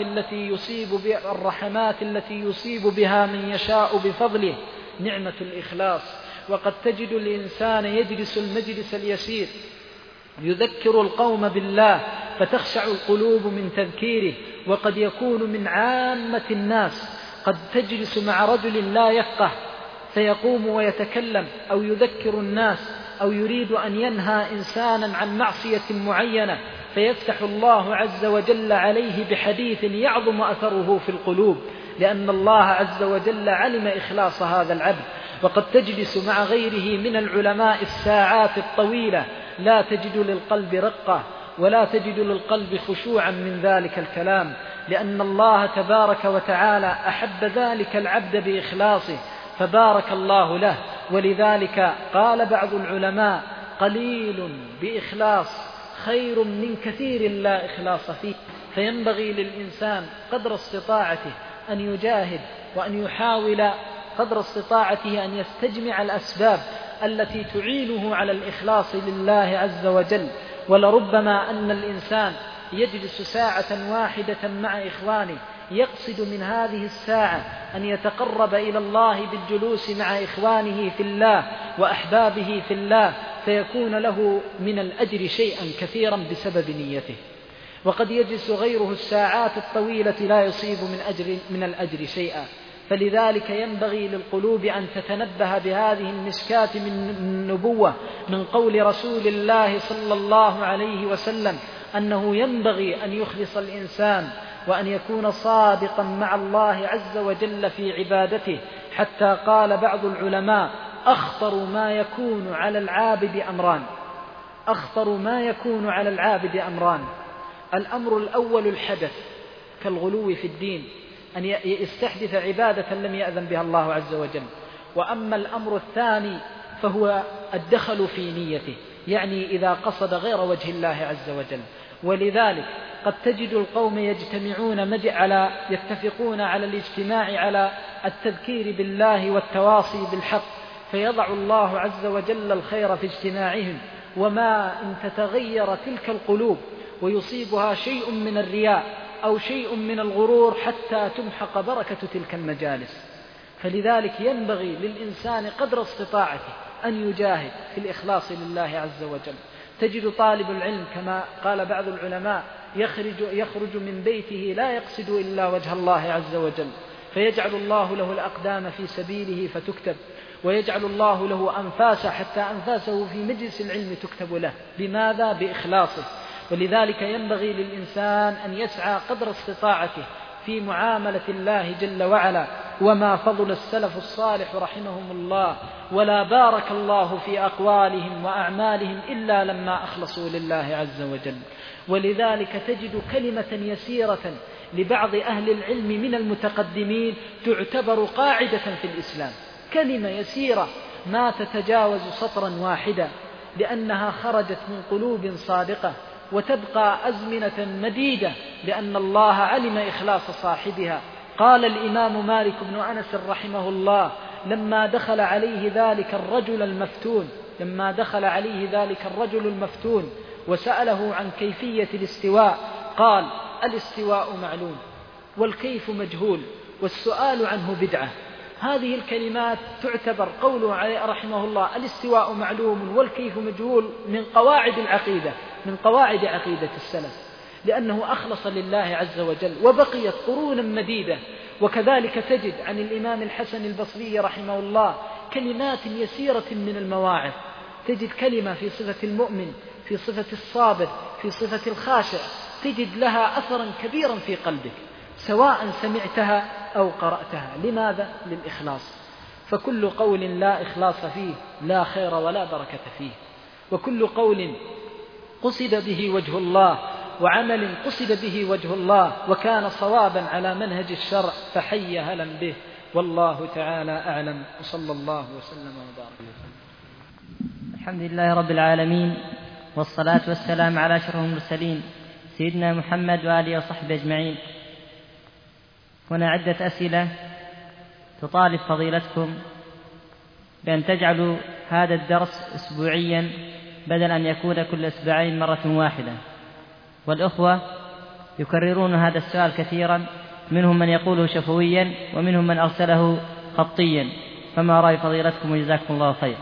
B: الرحمات التي يصيب بها من يشاء بفضله نعمة الإخلاص. وقد تجد الإنسان يجلس المجلس اليسير يذكر القوم بالله فتخشع القلوب من تذكيره، وقد يكون من عامة الناس. قد تجلس مع رجل لا يفقه فيقوم ويتكلم أو يذكر الناس أو يريد أن ينهى إنسانا عن معصية معينة، فيفتح الله عز وجل عليه بحديث يعظم أثره في القلوب، لأن الله عز وجل علم إخلاص هذا العبد. وقد تجلس مع غيره من العلماء الساعات الطويلة لا تجد للقلب رقة ولا تجد للقلب خشوعا من ذلك الكلام، لأن الله تبارك وتعالى أحب ذلك العبد بإخلاصه فبارك الله له. ولذلك قال بعض العلماء: قليل بإخلاص خير من كثير لا إخلاص فيه. فينبغي للإنسان قدر استطاعته أن يجاهد وأن يحاول قدر استطاعته أن يستجمع الأسباب التي تعينه على الإخلاص لله عز وجل. ولربما أن الإنسان يجلس ساعة واحدة مع إخوانه يقصد من هذه الساعة أن يتقرب إلى الله بالجلوس مع إخوانه في الله وأحبابه في الله، فيكون له من الأجر شيئا كثيرا بسبب نيته. وقد يجلس غيره الساعات الطويلة لا يصيب من الأجر شيئا. فلذلك ينبغي للقلوب أن تتنبه بهذه المشكاة من النبوة من قول رسول الله صلى الله عليه وسلم أنه ينبغي أن يخلص الإنسان وأن يكون صادقا مع الله عز وجل في عبادته، حتى قال بعض العلماء: أخطر ما يكون على العابد أمران. الأمر الأول الحدث كالغلو في الدين، أن يستحدث عبادة لم يأذن بها الله عز وجل. وأما الأمر الثاني فهو الدخل في نيته، يعني إذا قصد غير وجه الله عز وجل. ولذلك قد تجد القوم يتفقون على الاجتماع على التذكير بالله والتواصي بالحق، فيضع الله عز وجل الخير في اجتماعهم. وما إن تتغير تلك القلوب ويصيبها شيء من الرياء أو شيء من الغرور حتى تمحق بركة تلك المجالس. فلذلك ينبغي للإنسان قدر استطاعته أن يجاهد في الإخلاص لله عز وجل. تجد طالب العلم كما قال بعض العلماء يخرج من بيته لا يقصد إلا وجه الله عز وجل، فيجعل الله له الأقدام في سبيله فتكتب، ويجعل الله له أنفاسه حتى أنفاسه في مجلس العلم تكتب له. لماذا؟ بإخلاصه. ولذلك ينبغي للإنسان أن يسعى قدر استطاعته في معاملة الله جل وعلا. وما فضل السلف الصالح رحمهم الله ولا بارك الله في أقوالهم وأعمالهم إلا لما أخلصوا لله عز وجل. ولذلك تجد كلمة يسيرة لبعض أهل العلم من المتقدمين تعتبر قاعدة في الإسلام، كلمة يسيرة ما تتجاوز سطرا واحدا، لأنها خرجت من قلوب صادقة وتبقى أزمنة مديدة، لأن الله علم إخلاص صاحبها. قال الإمام مالك بن أنس رحمه الله لما دخل عليه ذلك الرجل المفتون وسأله عن كيفية الاستواء، قال: الاستواء معلوم والكيف مجهول والسؤال عنه بدعة. هذه الكلمات تعتبر قوله عليه رحمه الله الاستواء معلوم والكيف مجهول من قواعد العقيدة، من قواعد عقيدة السلف، لأنه أخلص لله عز وجل. وبقيت قرونا مديدة. وكذلك تجد عن الإمام الحسن البصري رحمه الله كلمات يسيرة من المواعظ، تجد كلمة في صفة المؤمن، في صفة الصابر، في صفة الخاشع، تجد لها أثرا كبيرا في قلبك سواء سمعتها أو قرأتها. لماذا؟ للإخلاص. فكل قول لا إخلاص فيه لا خير ولا بركة فيه، وكل قول قصد به وجه الله وعمل قصد به وجه الله وكان صوابا على منهج الشرع فحي هلا به. والله تعالى أعلم، وصلى الله وسلم وبارك.
C: الحمد لله رب العالمين، والصلاة والسلام على أشرف المرسلين سيدنا محمد وآله وصحبه أجمعين. هنا عدة أسئلة تطالب فضيلتكم بأن تجعلوا هذا الدرس أسبوعيا بدل أن يكون كل أسبوعين مرة واحدة. والأخوة يكررون هذا السؤال كثيرا، منهم من يقوله شفويا ومنهم من أرسله خطيا، فما رأي فضيلتكم وجزاكم الله خير؟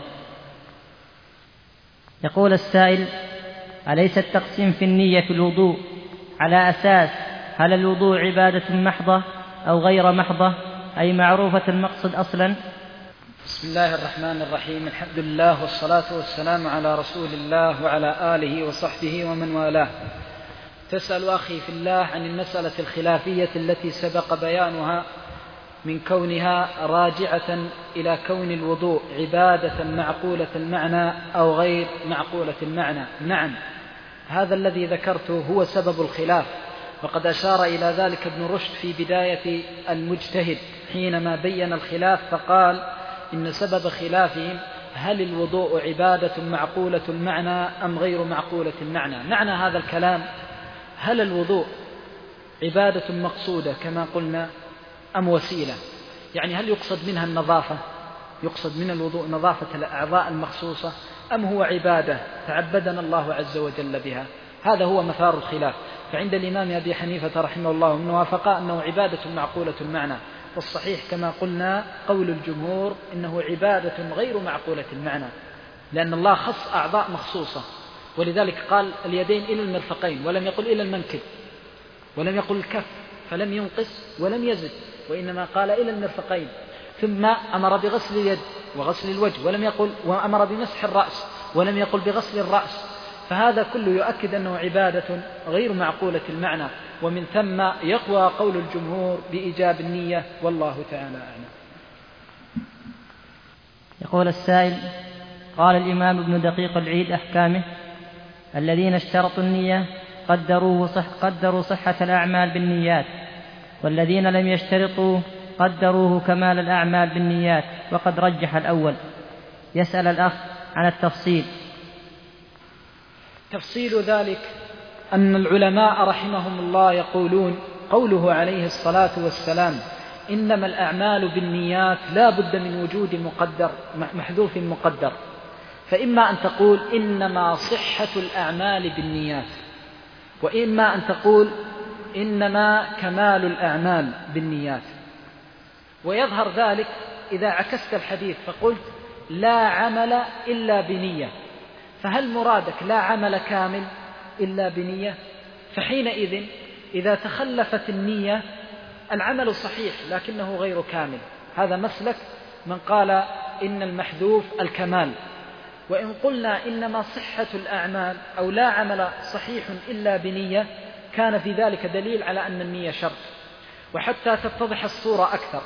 C: يقول السائل: أليس التقسيم في النية في الوضوء على أساس هل الوضوء عبادة محضة أو غير محضة، أي معروفة المقصد أصلا؟
B: بسم الله الرحمن الرحيم. الحمد لله والصلاة والسلام على رسول الله وعلى آله وصحبه ومن والاه. تسأل أخي في الله عن المسألة الخلافية التي سبق بيانها من كونها راجعة إلى كون الوضوء عبادة معقولة المعنى أو غير معقولة المعنى. نعم، هذا الذي ذكرته هو سبب الخلاف، وقد أشار إلى ذلك ابن رشد في بداية المجتهد حينما بين الخلاف، فقال إن سبب خلافهم هل الوضوء عبادة معقولة المعنى أم غير معقولة المعنى. معنى هذا الكلام: هل الوضوء عبادة مقصودة كما قلنا أم وسيلة؟ يعني هل يقصد منها النظافة، يقصد من الوضوء نظافة الأعضاء المخصوصة، أم هو عبادة تعبدنا الله عز وجل بها؟ هذا هو مثار الخلاف. فعند الإمام أبي حنيفة رحمه الله من وافق أنه عبادة معقولة المعنى، والصحيح كما قلنا قول الجمهور إنه عبادة غير معقولة المعنى، لأن الله خص أعضاء مخصوصة، ولذلك قال اليدين إلى المرفقين ولم يقل إلى المنكب، ولم يقل الكف فلم ينقص ولم يزد، وإنما قال إلى المرفقين. ثم أمر بغسل اليد وغسل الوجه ولم يقل، وأمر بمسح الرأس ولم يقل بغسل الرأس. فهذا كله يؤكد أنه عبادة غير معقولة المعنى، ومن ثم يقوى قول الجمهور بإيجاب النية، والله تعالى أعلم.
C: يقول السائل: قال الإمام ابن دقيق العيد أحكامه: الذين اشترطوا النية قدروا صحة الأعمال بالنيات، والذين لم يشترطوا قدروه كمال الأعمال بالنيات، وقد رجح الأول. يسأل الأخ عن التفصيل.
B: تفصيل ذلك أن العلماء رحمهم الله يقولون قوله عليه الصلاة والسلام إنما الأعمال بالنيات لا بد من وجود محذوف مقدر، فإما أن تقول إنما صحة الأعمال بالنيات، وإما أن تقول إنما كمال الأعمال بالنيات. ويظهر ذلك إذا عكست الحديث فقلت لا عمل إلا بنية، فهل مرادك لا عمل كامل إلا بنية؟ فحينئذ إذا تخلفت النية العمل صحيح لكنه غير كامل. هذا مسلك من قال إن المحذوف الكمال. وإن قلنا إنما صحة الأعمال أو لا عمل صحيح إلا بنية كان في ذلك دليل على أن النية شرط. وحتى تتضح الصورة أكثر،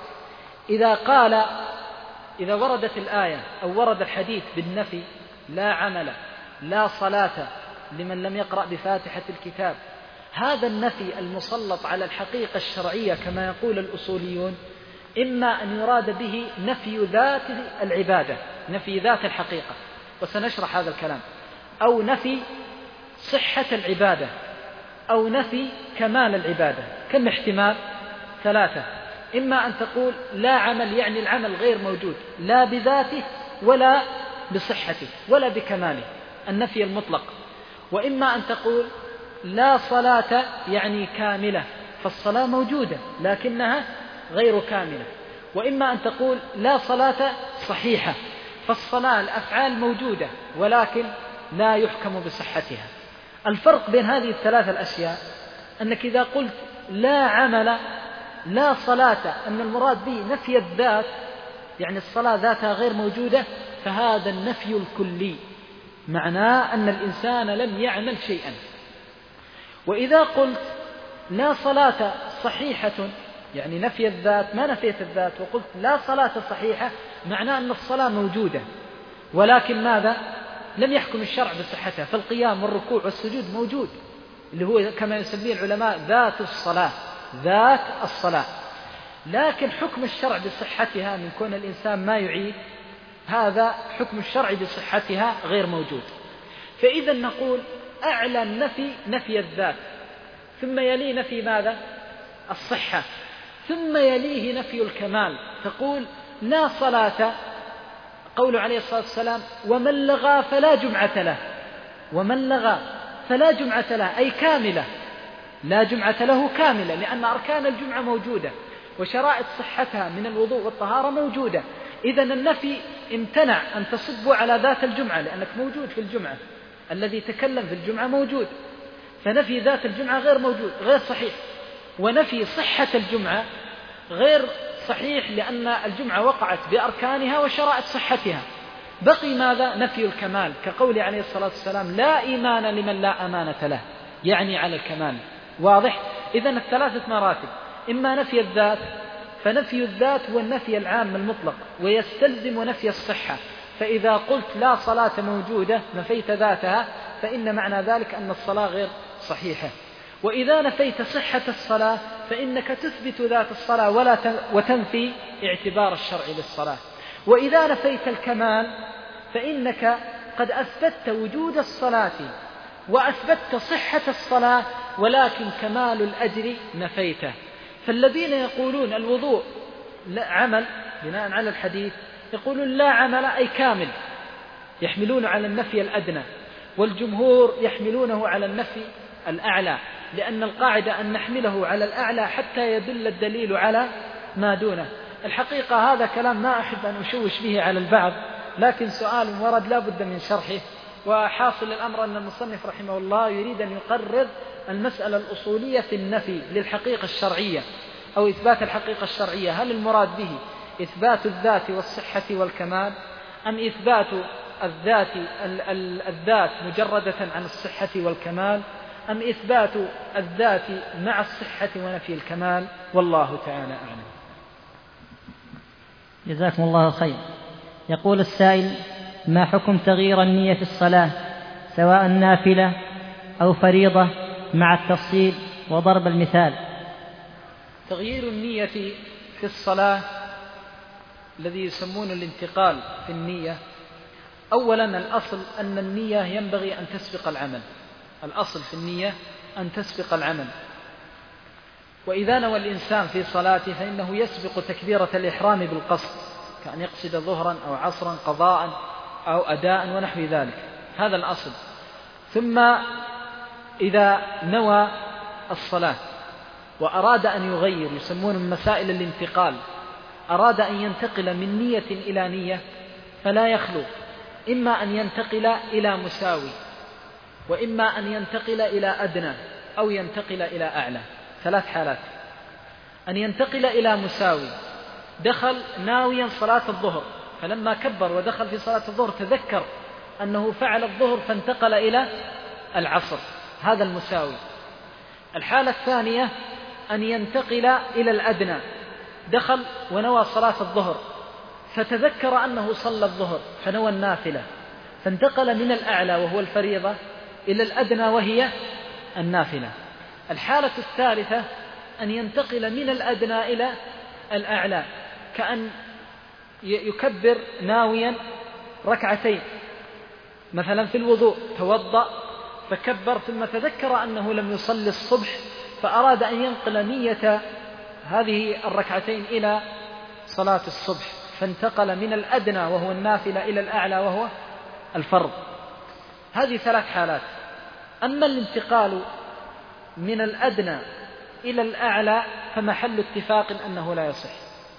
B: إذا وردت الآية أو ورد الحديث بالنفي لا عمل لا صلاة لمن لم يقرأ بفاتحة الكتاب، هذا النفي المسلط على الحقيقة الشرعية كما يقول الأصوليون إما أن يراد به نفي ذات العبادة، نفي ذات الحقيقة، وسنشرح هذا الكلام، أو نفي صحة العبادة، أو نفي كمال العبادة. كم احتمال؟ 3. إما أن تقول لا عمل يعني العمل غير موجود لا بذاته ولا بصحته ولا بكماله، النفي المطلق. وإما أن تقول لا صلاة يعني كاملة، فالصلاة موجودة لكنها غير كاملة. وإما أن تقول لا صلاة صحيحة، فالصلاة الأفعال موجودة ولكن لا يحكم بصحتها. الفرق بين هذه الثلاث الأشياء أنك إذا قلت لا عمل لا صلاة أن المراد به نفي الذات، يعني الصلاة ذاتها غير موجودة، فهذا النفي الكلي معناه أن الإنسان لم يعمل شيئا. وإذا قلت لا صلاة صحيحة يعني نفي الذات ما نفيت الذات، وقلت لا صلاة صحيحة معناه أن الصلاة موجودة ولكن ماذا؟ لم يحكم الشرع بصحتها، فالقيام والركوع والسجود موجود، اللي هو كما يسميه العلماء ذات الصلاة، ذات الصلاة. لكن حكم الشرع بصحتها من كون الإنسان ما يعيد، هذا حكم الشرع بصحتها غير موجود. فإذا نقول أعلى النفي نفي الذات، ثم يليه نفي ماذا؟ الصحة، ثم يليه نفي الكمال. تقول لا صلاة، قول عليه الصلاة والسلام ومن لغى فلا جمعة له، ومن لغى فلا جمعة له أي كاملة، لا جمعة له كاملة، لأن أركان الجمعة موجودة وشرائط صحتها من الوضوء والطهارة موجودة. إذن النفي امتنع أن تصب على ذات الجمعة لأنك موجود في الجمعة، الذي تكلم في الجمعة موجود، فنفي ذات الجمعة غير موجود غير صحيح. ونفي صحة الجمعة غير صحيح لأن الجمعة وقعت بأركانها وشرائط صحتها. بقي ماذا؟ نفي الكمال، كقول عليه الصلاة والسلام لا إيمان لمن لا أمانة له، يعني على الكمال. واضح؟ إذن الثلاثة مراتب، إما نفي الذات، فنفي الذات هو النفي العام المطلق ويستلزم نفي الصحة، فإذا قلت لا صلاة موجودة نفيت ذاتها، فإن معنى ذلك أن الصلاة غير صحيحة. وإذا نفيت صحة الصلاة فإنك تثبت ذات الصلاة وتنفي اعتبار الشرع للصلاة. وإذا نفيت الكمال فإنك قد أثبتت وجود الصلاة وأثبتت صحة الصلاة، ولكن كمال الأجر نفيته. فالذين يقولون الوضوء لا عمل بناء على الحديث يقولون لا عمل أي كامل، يحملون على النفي الأدنى، والجمهور يحملونه على النفي الأعلى، لأن القاعدة أن نحمله على الأعلى حتى يدل الدليل على ما دونه. الحقيقة هذا كلام ما أحب أن أشوش به على البعض، لكن سؤال ورد لا بد من شرحه. وحاصل الأمر أن المصنف رحمه الله يريد أن يقرر المسألة الأصولية في النفي للحقيقة الشرعية أو إثبات الحقيقة الشرعية، هل المراد به إثبات الذات والصحة والكمال، أم إثبات الذات مجردة عن الصحة والكمال، أم إثبات الذات مع الصحة ونفي الكمال؟ والله تعالى أعلم.
C: جزاكم الله خير. يقول السائل: ما حكم تغيير النية في الصلاة سواء نافلة أو فريضة مع التفصيل وضرب المثال؟
B: تغيير النية في الصلاة الذي يسمون الانتقال في النية، أولا الأصل أن النية ينبغي أن تسبق العمل، الأصل في النية أن تسبق العمل. وإذا نوى الإنسان في صلاته فإنه يسبق تكبيرة الإحرام بالقصد، كأن يقصد ظهرا أو عصرا قضاء أو أداء ونحو ذلك، هذا الأصل. ثم إذا نوى الصلاة وأراد أن يغير، يسمون من مسائل الانتقال، أراد أن ينتقل من نية إلى نية، فلا يخلو إما أن ينتقل إلى مساوي، وإما أن ينتقل إلى أدنى، أو ينتقل إلى أعلى. ثلاث حالات: أن ينتقل إلى مساوي، دخل ناويا صلاة الظهر، فلما كبر ودخل في صلاة الظهر تذكر أنه فعل الظهر فانتقل إلى العصر، هذا المساوي. الحالة الثانية أن ينتقل إلى الأدنى، دخل ونوى صلاة الظهر فتذكر أنه صلى الظهر فنوى النافلة، فانتقل من الأعلى وهو الفريضة إلى الأدنى وهي النافلة. الحالة الثالثة أن ينتقل من الأدنى إلى الأعلى، كأن يكبر ناويا ركعتين مثلا في الوضوء، توضأ فكبر ثم تذكر أنه لم يصلي الصبح فأراد أن ينقل نية هذه الركعتين إلى صلاة الصبح، فانتقل من الأدنى وهو النافلة إلى الأعلى وهو الفرض. هذه ثلاث حالات. أما الانتقال من الأدنى إلى الأعلى فمحل اتفاق أنه لا يصح،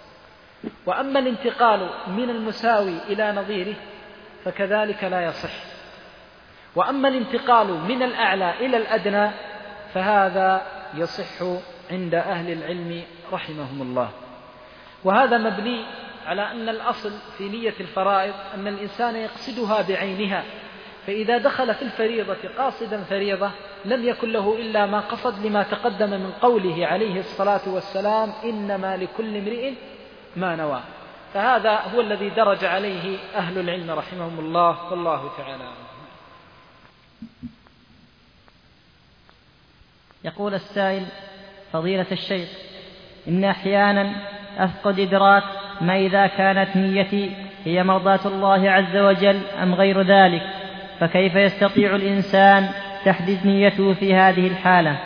B: وأما الانتقال من المساوي إلى نظيره فكذلك لا يصح، وأما الانتقال من الأعلى إلى الأدنى فهذا يصح عند أهل العلم رحمهم الله. وهذا مبني على أن الأصل في نية الفرائض أن الإنسان يقصدها بعينها، فإذا دخل في الفريضة قاصدا فريضة لم يكن له إلا ما قصد، لما تقدم من قوله عليه الصلاة والسلام: إنما لكل امرئ ما نوى. فهذا هو الذي درج عليه أهل العلم رحمهم الله، والله تعالى.
C: يقول السائل: فضيلة الشيخ، إن أحيانا أفقد إدراك ما إذا كانت نيتي هي مرضاة الله عز وجل أم غير ذلك، فكيف يستطيع الإنسان تحديد نيته في هذه الحالة؟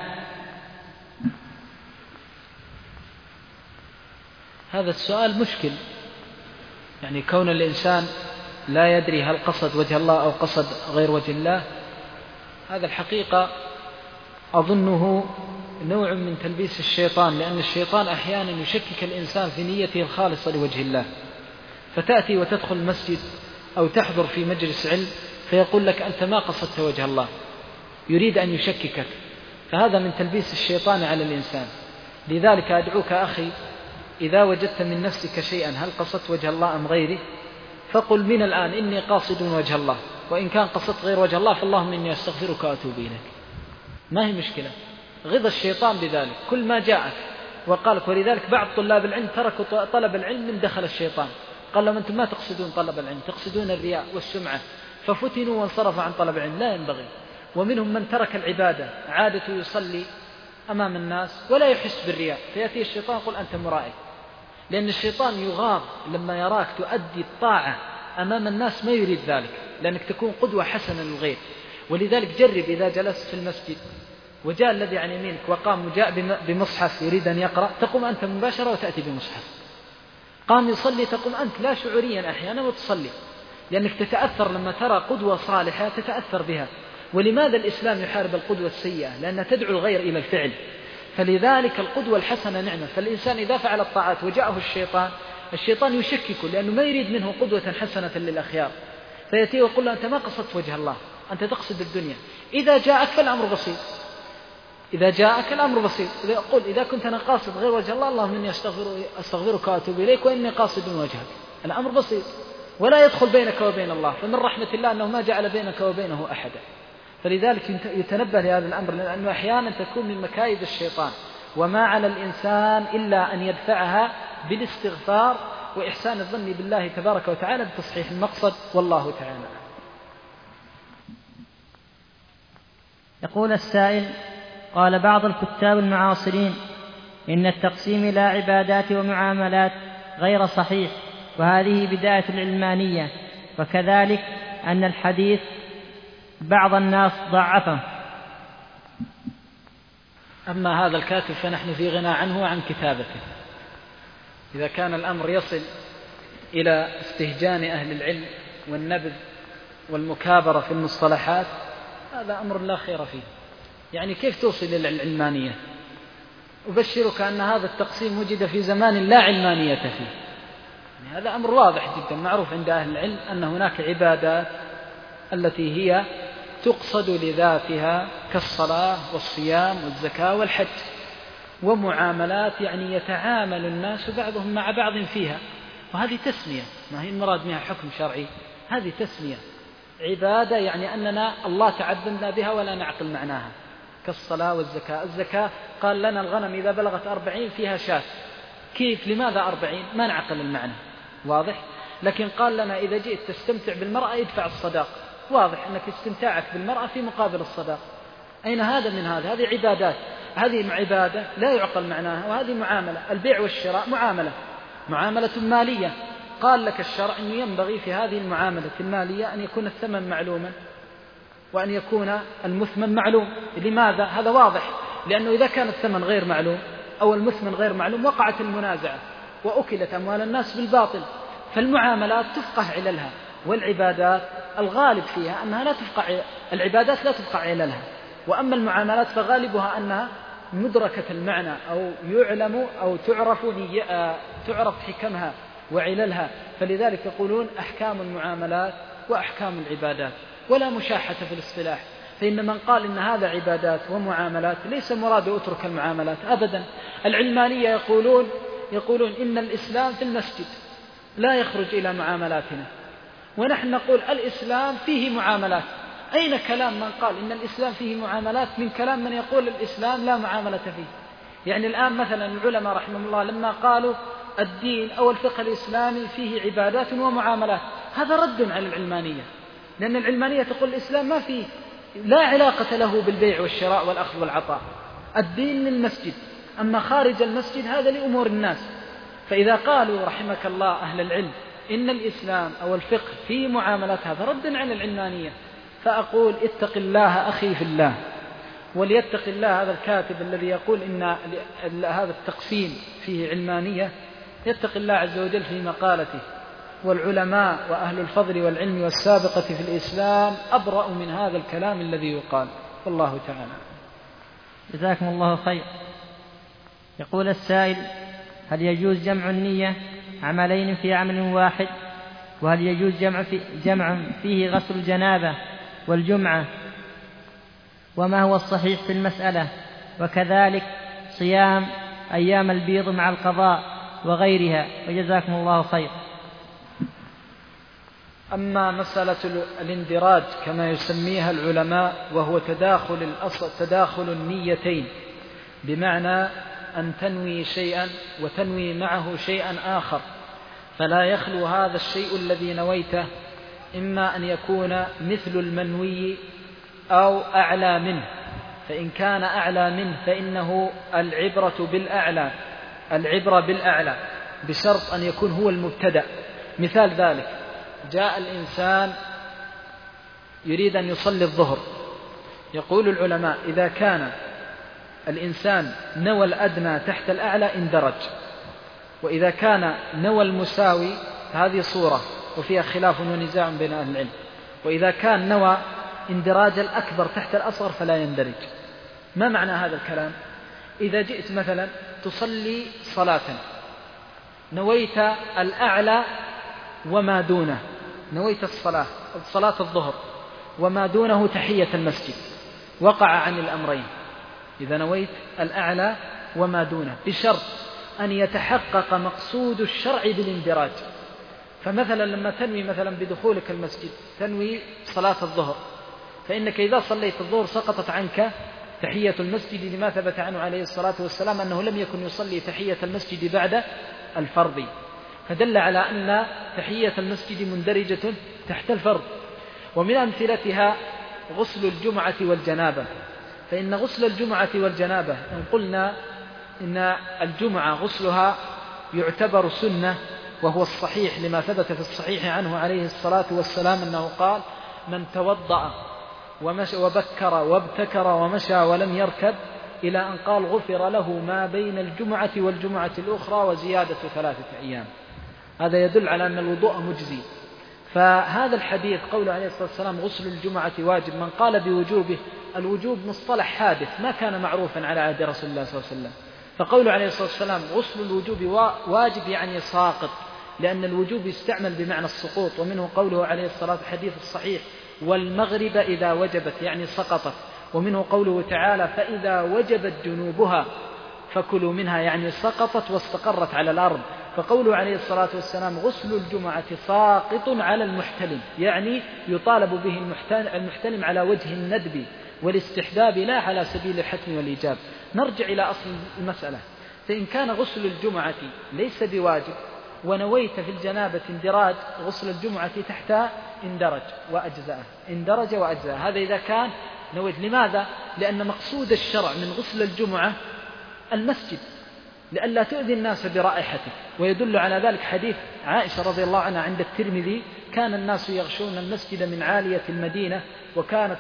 B: هذا السؤال مشكل، يعني كون الإنسان لا يدري هل قصد وجه الله أو قصد غير وجه الله، هذا الحقيقة أظنه نوع من تلبيس الشيطان، لأن الشيطان أحيانا يشكك الإنسان في نيته الخالصة لوجه الله، فتأتي وتدخل المسجد أو تحضر في مجلس علم فيقول لك أنت ما قصدت وجه الله، يريد أن يشككك، فهذا من تلبيس الشيطان على الإنسان. لذلك أدعوك أخي إذا وجدت من نفسك شيئا هل قصدت وجه الله أم غيره، فقل من الآن إني قاصد وجه الله، وإن كان قصدت غير وجه الله فاللهم إني أستغفرك وأتوب إليك، ما هي مشكلة. غض الشيطان بذلك كل ما جاءك وقالك. ولذلك بعض طلاب العلم تركوا طلب العلم من دخل الشيطان، قال لهم أنتم ما تقصدون طلب العلم، تقصدون الرياء والسمعة، ففتنوا وانصرفوا عن طلب العلم. لا ينبغي. ومنهم من ترك العبادة، عادته يصلي أمام الناس ولا يحس بالرياء، فيأتي الشيطان يقول أنت مرائي، لأن الشيطان يغاض لما يراك تؤدي الطاعة أمام الناس، ما يريد ذلك، لأنك تكون قدوة حسنة للغير. ولذلك جرب إذا جلست في المسجد وجاء الذي عن يمينك وقام وجاء بمصحف يريد أن يقرأ، تقوم أنت مباشرة وتأتي بمصحف، قام يصلي تقوم أنت لا شعوريا أحيانا وتصلي، لأنك تتأثر لما ترى قدوة صالحة تتأثر بها. ولماذا الإسلام يحارب القدوة السيئة؟ لأنها تدعو الغير إلى الفعل. فلذلك القدوة الحسنة نعمة. فالإنسان إذا فعل الطاعات وجاءه الشيطان يشككه، لأنه ما يريد منه قدوة حسنة للأخيار، فيأتيه ويقول له أنت ما قصدت وجه الله، أنت تقصد الدنيا. إذا جاءك فالأمر بسيط، إذا جاءك الأمر بسيط. إذا كنت أنا قاصد غير وجه الله، اللهم إني أستغفرك وأتوب إليك وإني قاصد وجهك. الأمر بسيط ولا يدخل بينك وبين الله. فمن رحمة الله أنه ما جعل بينك وبينه أحدا. فلذلك يتنبه لهذا الأمر، لأنه أحيانا تكون من مكايد الشيطان، وما على الإنسان إلا أن يدفعها بالاستغفار وإحسان الظن بالله تبارك وتعالى بتصحيح المقصد، والله تعالى.
C: يقول السائل: قال بعض الكتاب المعاصرين إن التقسيم إلى عبادات ومعاملات غير صحيح، وهذه بداية العلمانية، وكذلك أن الحديث بعض الناس ضعفه.
B: أما هذا الكاتب فنحن في غنى عنه وعن كتابته. إذا كان الأمر يصل إلى استهجان أهل العلم والنبذ والمكابرة في المصطلحات، هذا أمر لا خير فيه. يعني كيف توصل إلى العلمانية؟ أبشرك أن هذا التقسيم وجد في زمان لا علمانية فيه. يعني هذا أمر واضح جدا معروف عند أهل العلم أن هناك عبادات التي هي تقصد لذاتها كالصلاة والصيام والزكاة والحج، ومعاملات يعني يتعامل الناس بعضهم مع بعض فيها، وهذه تسمية، ما هي المراد منها حكم شرعي، هذه تسمية عبادة، يعني أننا الله تعبدنا بها ولا نعقل معناها، كالصلاة والزكاة. الزكاة قال لنا الغنم إذا بلغت 40 فيها شاة. كيف؟ لماذا 40؟ ما نعقل المعنى، واضح. لكن قال لنا إذا جئت تستمتع بالمرأة ادفع الصداق، واضح أنك استمتاعك بالمرأة في مقابل الصداق. أين هذا من هذا؟ هذه عبادات، هذه عبادة لا يعقل معناها، وهذه معاملة. البيع والشراء معاملة مالية. قال لك الشرع أنه ينبغي في هذه المعاملة المالية أن يكون الثمن معلوما وأن يكون المثمن معلوم. لماذا؟ هذا واضح، لأنه إذا كان الثمن غير معلوم أو المثمن غير معلوم وقعت المنازعة وأكلت أموال الناس بالباطل. فالمعاملات تفقه عللها، والعبادات الغالب فيها أنها لا تفقه، العبادات لا تفقه عللها، وأما المعاملات فغالبها أنها مدركة المعنى أو يعلم أو تعرف حكمها وعللها. فلذلك يقولون أحكام المعاملات وأحكام العبادات، ولا مشاحة في الاصطلاح. فإن من قال إن هذا عبادات ومعاملات ليس مراد أترك المعاملات أبدا. العلمانية يقولون إن الإسلام في المسجد لا يخرج إلى معاملاتنا، ونحن نقول الإسلام فيه معاملات. أين كلام من قال إن الإسلام فيه معاملات من كلام من يقول الإسلام لا معاملة فيه؟ يعني الآن مثلا العلماء رحمهم الله لما قالوا الدين أو الفقه الإسلامي فيه عبادات ومعاملات، هذا رد على العلمانية، لأن العلمانية تقول الإسلام ما فيه، لا علاقة له بالبيع والشراء والأخذ والعطاء. الدين للمسجد، أما خارج المسجد هذا لأمور الناس. فإذا قالوا رحمك الله أهل العلم إن الإسلام أو الفقه في معاملات، هذا رد على العلمانية. فأقول اتق الله أخي في الله، وليتق الله هذا الكاتب الذي يقول إن هذا التقسيم فيه علمانية، يتق الله عز وجل في مقالته. والعلماء وأهل الفضل والعلم والسابقة في الإسلام أبرأ من هذا الكلام الذي يقال، والله تعالى.
C: جزاكم الله خير. يقول السائل: هل يجوز جمع النية عملين في عمل واحد؟ وهل يجوز جمع فيه غسل الجنابة والجمعة؟ وما هو الصحيح في المسألة؟ وكذلك صيام أيام البيض مع القضاء وغيرها، وجزاكم الله خير.
B: أما مسألة الاندراج كما يسميها العلماء، وهو تداخل النيتين، بمعنى أن تنوي شيئا وتنوي معه شيئا آخر، فلا يخلو هذا الشيء الذي نويته إما أن يكون مثل المنوي أو أعلى منه. فإن كان أعلى منه فإنه العبرة بالأعلى بشرط أن يكون هو المبتدأ. مثال ذلك: جاء الإنسان يريد أن يصلي الظهر، يقول العلماء إذا كان الإنسان نوى الأدنى تحت الأعلى اندرج، وإذا كان نوى المساوي هذه صورة وفيها خلاف ونزاع بين أهل العلم. وإذا كان نوى اندراج الأكبر تحت الأصغر فلا يندرج. ما معنى هذا الكلام؟ إذا جئت مثلا تصلي صلاة نويت الأعلى وما دونه، نويت صلاة الظهر وما دونه تحية المسجد، وقع عن الأمرين. إذا نويت الأعلى وما دونه بشرط أن يتحقق مقصود الشرع بالاندراج. فمثلا لما تنوي مثلا بدخولك المسجد تنوي صلاة الظهر، فإنك إذا صليت الظهر سقطت عنك تحية المسجد، لما ثبت عنه عليه الصلاة والسلام أنه لم يكن يصلي تحية المسجد بعد الفرض، فدل على أن تحية المسجد مندرجة تحت الفرض. ومن أمثلتها غسل الجمعة والجنابة، فإن غسل الجمعة والجنابة إن قلنا إن الجمعة غسلها يعتبر سنة وهو الصحيح لما ثبت في الصحيح عنه عليه الصلاة والسلام أنه قال: من توضأ وبكر وابتكر ومشى ولم يركب، إلى أن قال: غفر له ما بين الجمعة والجمعة الأخرى وزيادة 3 أيام. هذا يدل على أن الوضوء مجزي. فهذا الحديث قوله عليه الصلاة والسلام غسل الجمعة واجب، من قال بوجوبه، الوجوب مصطلح حادث ما كان معروفا على عهد رسول الله صلى الله عليه وسلم. فقوله عليه الصلاة والسلام غسل الوجوب واجب يعني ساقط، لأن الوجوب يستعمل بمعنى السقوط. ومنه قوله عليه الصلاة والسلام الحديث الصحيح: والمغرب إذا وجبت يعني سقطت. ومنه قوله تعالى: فإذا وجبت جنوبها فكلوا منها يعني سقطت واستقرت على الأرض. فقوله عليه الصلاة والسلام غسل الجمعة ساقط على المحتلم، يعني يطالب به المحتلم على وجه الندب والاستحباب لا على سبيل الحتم والإيجاب. نرجع إلى أصل المسألة. فإن كان غسل الجمعة ليس بواجب ونويت في الجنابة اندراج غسل الجمعة تحت اندرج وأجزاء. هذا إذا كان نويت. لماذا؟ لأن مقصود الشرع من غسل الجمعة المسجد لئلا تؤذي الناس برائحته. ويدل على ذلك حديث عائشة رضي الله عنها عند الترمذي: كان الناس يغشون المسجد من عالية المدينة، وكانت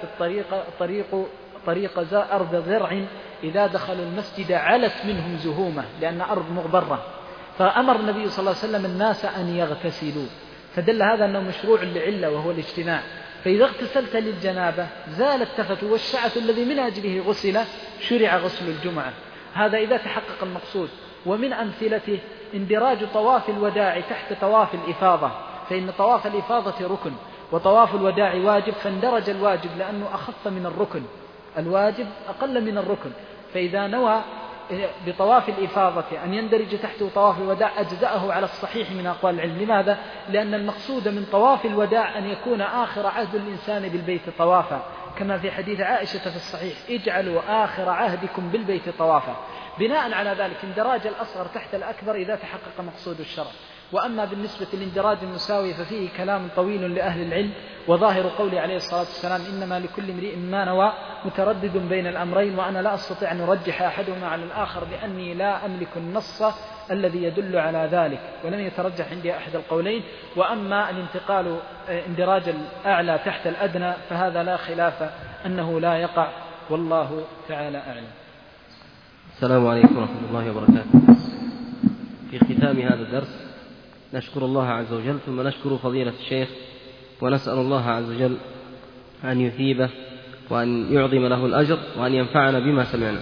B: طريق أرض ذرع إذا دخلوا المسجد علت منهم زهومة لأن أرض مغبرة، فأمر النبي صلى الله عليه وسلم الناس أن يغتسلوا. فدل هذا أنه مشروع لعلة وهو الاجتماع. فإذا اغتسلت للجنابة زال التفت والشعث الذي من أجله غسل، شرع غسل الجمعة. هذا إذا تحقق المقصود. ومن أمثلته اندراج طواف الوداع تحت طواف الإفاضة، فإن طواف الإفاضة ركن وطواف الوداع واجب، فاندرج الواجب لأنه أخف من الركن، الواجب أقل من الركن. فإذا نوى بطواف الإفاضة أن يندرج تحته طواف الوداع أجزأه على الصحيح من أقوال العلم. لماذا؟ لأن المقصود من طواف الوداع أن يكون آخر عهد الإنسان بالبيت طوافا، كما في حديث عائشة في الصحيح: اجعلوا آخر عهدكم بالبيت طوافا. بناء على ذلك اندراج الأصغر تحت الأكبر إذا تحقق مقصود الشرع. وأما بالنسبة للاندراج المساوي ففيه كلام طويل لأهل العلم، وظاهر قوله عليه الصلاة والسلام: إنما لكل امرئ ما نوى، متردد بين الأمرين، وأنا لا أستطيع أن أرجح أحدهما على الآخر لأني لا أملك النص الذي يدل على ذلك، ولم يترجح عندي أحد القولين. وأما الانتقال اندراج الأعلى تحت الأدنى فهذا لا خلاف أنه لا يقع، والله تعالى أعلم.
A: السلام عليكم ورحمة الله وبركاته. في ختام هذا الدرس نشكر الله عز وجل، ثم نشكر فضيلة الشيخ، ونسأل الله عز وجل أن يثيبه وأن يعظم له الأجر وأن ينفعنا بما سمعنا.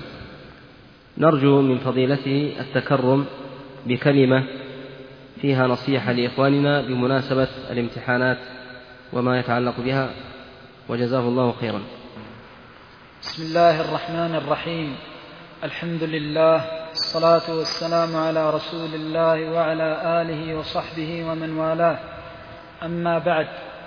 A: نرجو من فضيلته التكرم بكلمة فيها نصيحة لإخواننا بمناسبة الامتحانات وما يتعلق بها، وجزاه الله خيرا.
B: بسم الله الرحمن الرحيم. الحمد لله، الصلاة والسلام على رسول الله وعلى آله وصحبه ومن والاه. أما بعد،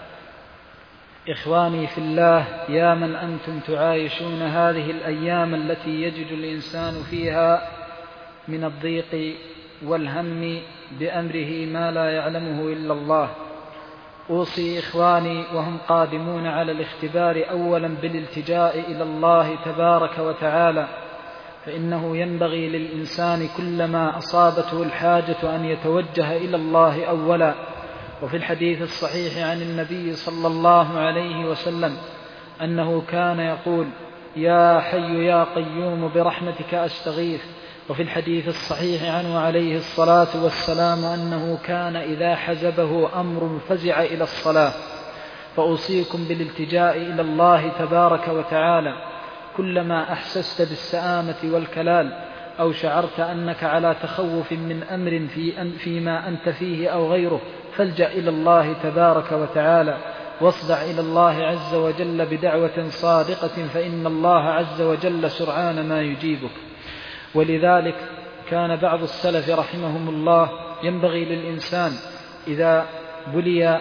B: إخواني في الله، يا من أنتم تعايشون هذه الأيام التي يجد الإنسان فيها من الضيق والهم بأمره ما لا يعلمه إلا الله، أوصي إخواني وهم قادمون على الاختبار أولا بالالتجاء إلى الله تبارك وتعالى، فإنه ينبغي للإنسان كلما أصابته الحاجة أن يتوجه إلى الله أولا. وفي الحديث الصحيح عن النبي صلى الله عليه وسلم أنه كان يقول: يا حي يا قيوم برحمتك أستغيث. وفي الحديث الصحيح عنه عليه الصلاة والسلام أنه كان إذا حزبه أمر فزع إلى الصلاة. فأوصيكم بالالتجاء إلى الله تبارك وتعالى كلما أحسست بالسآمة والكلال أو شعرت أنك على تخوف من أمر فيما أنت فيه أو غيره، فالجأ إلى الله تبارك وتعالى واصدع إلى الله عز وجل بدعوة صادقة، فإن الله عز وجل سرعان ما يجيبك. ولذلك كان بعض السلف رحمهم الله ينبغي للإنسان إذا بلي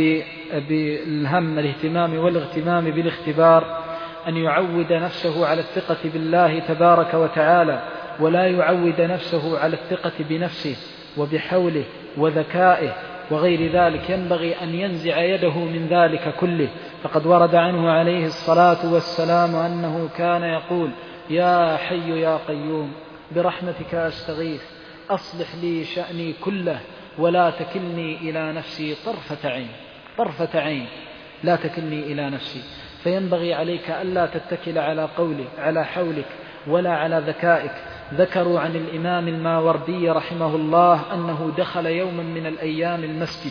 B: بالهم الاهتمام والاغتمام بالاختبار أن يعود نفسه على الثقة بالله تبارك وتعالى، ولا يعود نفسه على الثقة بنفسه وبحوله وذكائه وغير ذلك. ينبغي أن ينزع يده من ذلك كله. فقد ورد عنه عليه الصلاة والسلام أنه كان يقول: يا حي يا قيوم برحمتك أستغيث أصلح لي شأني كله ولا تكلني إلى نفسي طرفة عين لا تكلني إلى نفسي. فينبغي عليك ألا تتكل على حولك ولا على ذكائك. ذكروا عن الإمام الماوردي رحمه الله أنه دخل يوما من الأيام المسجد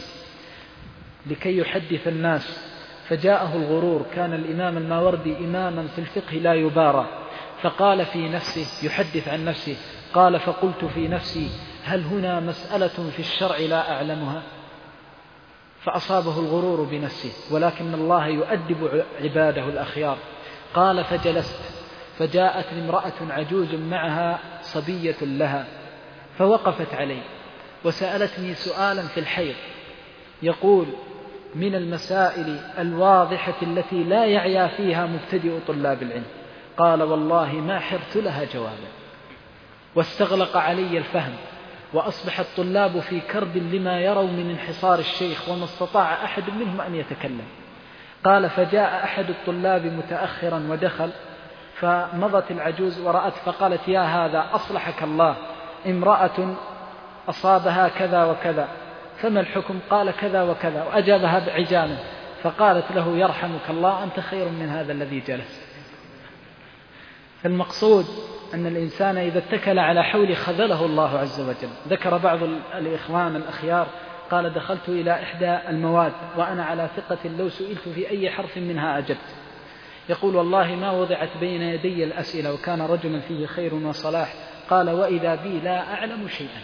B: لكي يحدث الناس، فجاءه الغرور. كان الإمام الماوردي إماما في الفقه لا يبارى، فقال في نفسه يحدث عن نفسه، قال: فقلت في نفسي هل هنا مسألة في الشرع لا أعلمها؟ فأصابه الغرور بنفسه، ولكن الله يؤدب عباده الأخيار. قال: فجلست، فجاءت امرأة عجوز معها صبية لها، فوقفت علي وسألتني سؤالا في الحيض، يقول: من المسائل الواضحة التي لا يعيا فيها مبتدئ طلاب العلم. قال: والله ما حرت لها جوابا، واستغلق علي الفهم، وأصبح الطلاب في كرب لما يروا من انحصار الشيخ، وما استطاع أحد منهم أن يتكلم. قال: فجاء أحد الطلاب متأخرا ودخل، فمضت العجوز ورأت، فقالت: يا هذا أصلحك الله، امرأة أصابها كذا وكذا، فما الحكم؟ قال: كذا وكذا، وأجابها بعجاله. فقالت له: يرحمك الله، أنت خير من هذا الذي جلس. فالمقصود أن الإنسان إذا اتكل على حول خذله الله عز وجل. ذكر بعض الإخوان الأخيار قال: دخلت إلى إحدى المواد وأنا على ثقة لو سئلت في أي حرف منها أجبت. يقول: والله ما وضعت بين يدي الأسئلة، وكان رجلا فيه خير وصلاح. قال: وإذا بي لا أعلم شيئا،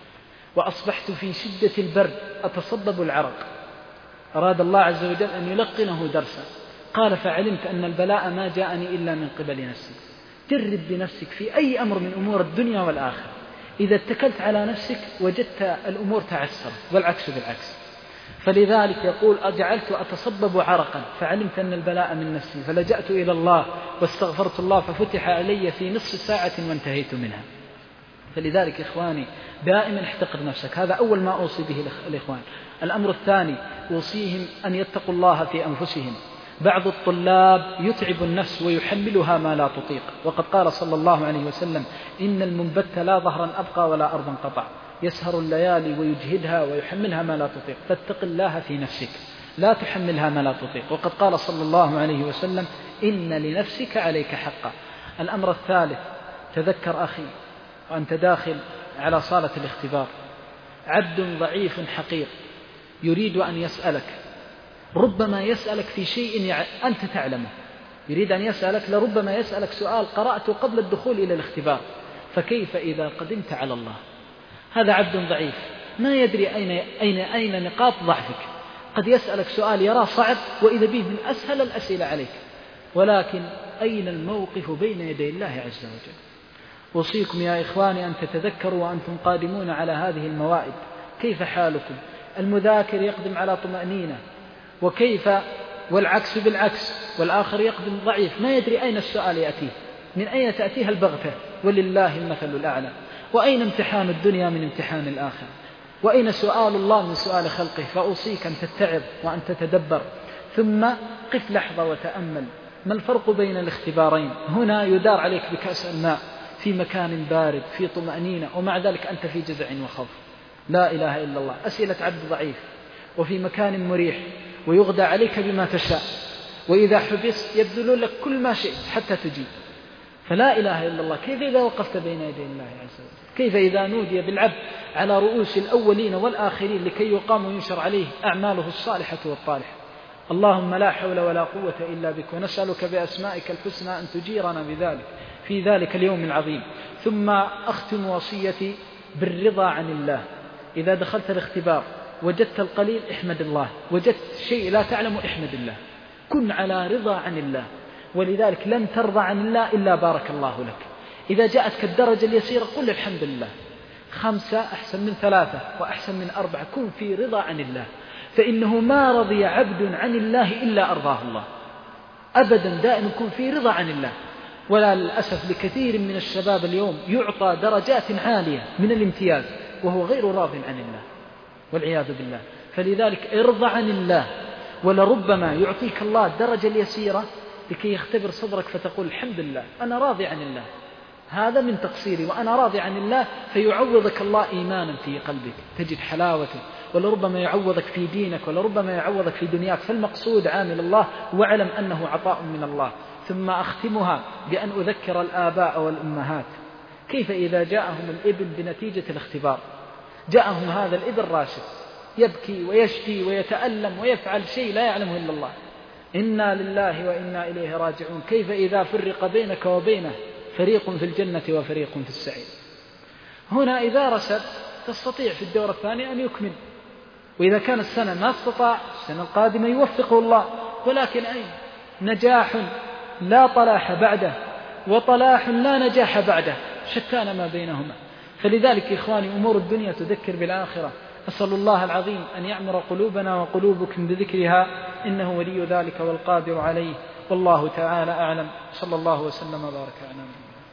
B: وأصبحت في شدة البرد أتصبب العرق. أراد الله عز وجل أن يلقنه درسا. قال: فعلمت أن البلاء ما جاءني إلا من قبل نفسي. جرب بنفسك في أي أمر من أمور الدنيا والآخرة، إذا اتكلت على نفسك وجدت الأمور تعسرت، والعكس بالعكس. فلذلك يقول: أجعلت أتصبب عرقا، فعلمت أن البلاء من نفسي، فلجأت إلى الله واستغفرت الله، ففتح علي في نصف ساعة وانتهيت منها. فلذلك إخواني دائما احتقر نفسك. هذا أول ما أوصي به الإخوان. الأمر الثاني أوصيهم أن يتقوا الله في أنفسهم. بعض الطلاب يتعب النفس ويحملها ما لا تطيق، وقد قال صلى الله عليه وسلم: إن المنبت لا ظهرا أبقى ولا أرضا قطع، يسهر الليالي ويجهدها ويحملها ما لا تطيق. فاتق الله في نفسك، لا تحملها ما لا تطيق. وقد قال صلى الله عليه وسلم: إن لنفسك عليك حقا. الأمر الثالث: تذكر أخي وأنت داخل على صالة الاختبار عبد ضعيف حقير يريد أن يسألك، ربما يسألك في شيء أنت تعلمه، يريد أن يسألك، لربما يسألك سؤال قرأته قبل الدخول إلى الاختبار، فكيف إذا قدمت على الله؟ هذا عبد ضعيف ما يدري أين نقاط ضعفك. قد يسألك سؤال يرى صعب وإذا به من أسهل الأسئلة عليك، ولكن أين الموقف بين يدي الله عز وجل؟ أوصيكم يا إخواني أن تتذكروا وأنتم قادمون على هذه الموائد كيف حالكم. المذاكر يقدم على طمأنينة، وكيف والعكس بالعكس، والآخر يقدم ضعيف ما يدري أين السؤال يأتيه، من أين تأتيها البغتة، ولله المثل الأعلى. وأين امتحان الدنيا من امتحان الآخرة، وأين سؤال الله من سؤال خلقه. فأوصيك أن تتعظ وأن تتدبر، ثم قف لحظة وتأمل ما الفرق بين الاختبارين. هنا يدار عليك بكأس الماء في مكان بارد في طمأنينة، ومع ذلك أنت في جزع وخوف، لا إله إلا الله، أسئلة عبد ضعيف، وفي مكان مريح ويغدى عليك بما تشاء، وإذا حبست يبذلون لك كل ما شئت حتى تجيب. فلا إله إلا الله. كيف إذا وقفت بين يدي الله عز وجل؟ كيف إذا نودي بالعبد على رؤوس الأولين والآخرين لكي يقام وينشر عليه أعماله الصالحة والطالحة؟ اللهم لا حول ولا قوة إلا بك، ونسألك بأسمائك الحسنى أن تجيرنا بذلك في ذلك اليوم العظيم. ثم أختم وصيتي بالرضا عن الله. إذا دخلت الاختبار وجدت القليل احمد الله، وجدت شيء لا تعلم احمد الله، كن على رضا عن الله. ولذلك لن ترضى عن الله إلا بارك الله لك. إذا جاءتك الدرجة اليسيرة قل الحمد لله، 5 أحسن من 3 وأحسن من 4. كن في رضا عن الله، فإنه ما رضي عبد عن الله إلا أرضاه الله أبدا. دائما كن في رضا عن الله. ولا للأسف لكثير من الشباب اليوم يعطى درجات عالية من الامتياز وهو غير راض عن الله والعياذ بالله. فلذلك ارضى عن الله، ولربما يعطيك الله الدرجة اليسيرة لكي يختبر صدرك فتقول الحمد لله أنا راضي عن الله، هذا من تقصيري وأنا راضي عن الله، فيعوضك الله إيمانا في قلبك تجد حلاوته، ولربما يعوضك في دينك، ولربما يعوضك في دنياك. فالمقصود عامل الله، واعلم أنه عطاء من الله. ثم أختمها بأن أذكر الآباء والأمهات كيف إذا جاءهم الابن بنتيجة الاختبار، جاءهم هذا الابن راشد يبكي ويشكي ويتألم ويفعل شيء لا يعلمه إلا الله، إنا لله وإنا إليه راجعون. كيف إذا فرق بينك وبينه فريق في الجنة وفريق في السعير؟ هنا إذا رسب تستطيع في الدورة الثانية أن يكمل، وإذا كان السنة ما استطاع السنة القادمة يوفقه الله. ولكن أين نجاح لا طلاح بعده، وطلاح لا نجاح بعده، شتان ما بينهما. فلذلك إخواني أمور الدنيا تذكر بالآخرة. أسأل الله العظيم أن يعمر قلوبنا وقلوبكم بذكرها، إنه ولي ذلك والقادر عليه. والله تعالى أعلم. صلى الله وسلم وبارك على نبينا.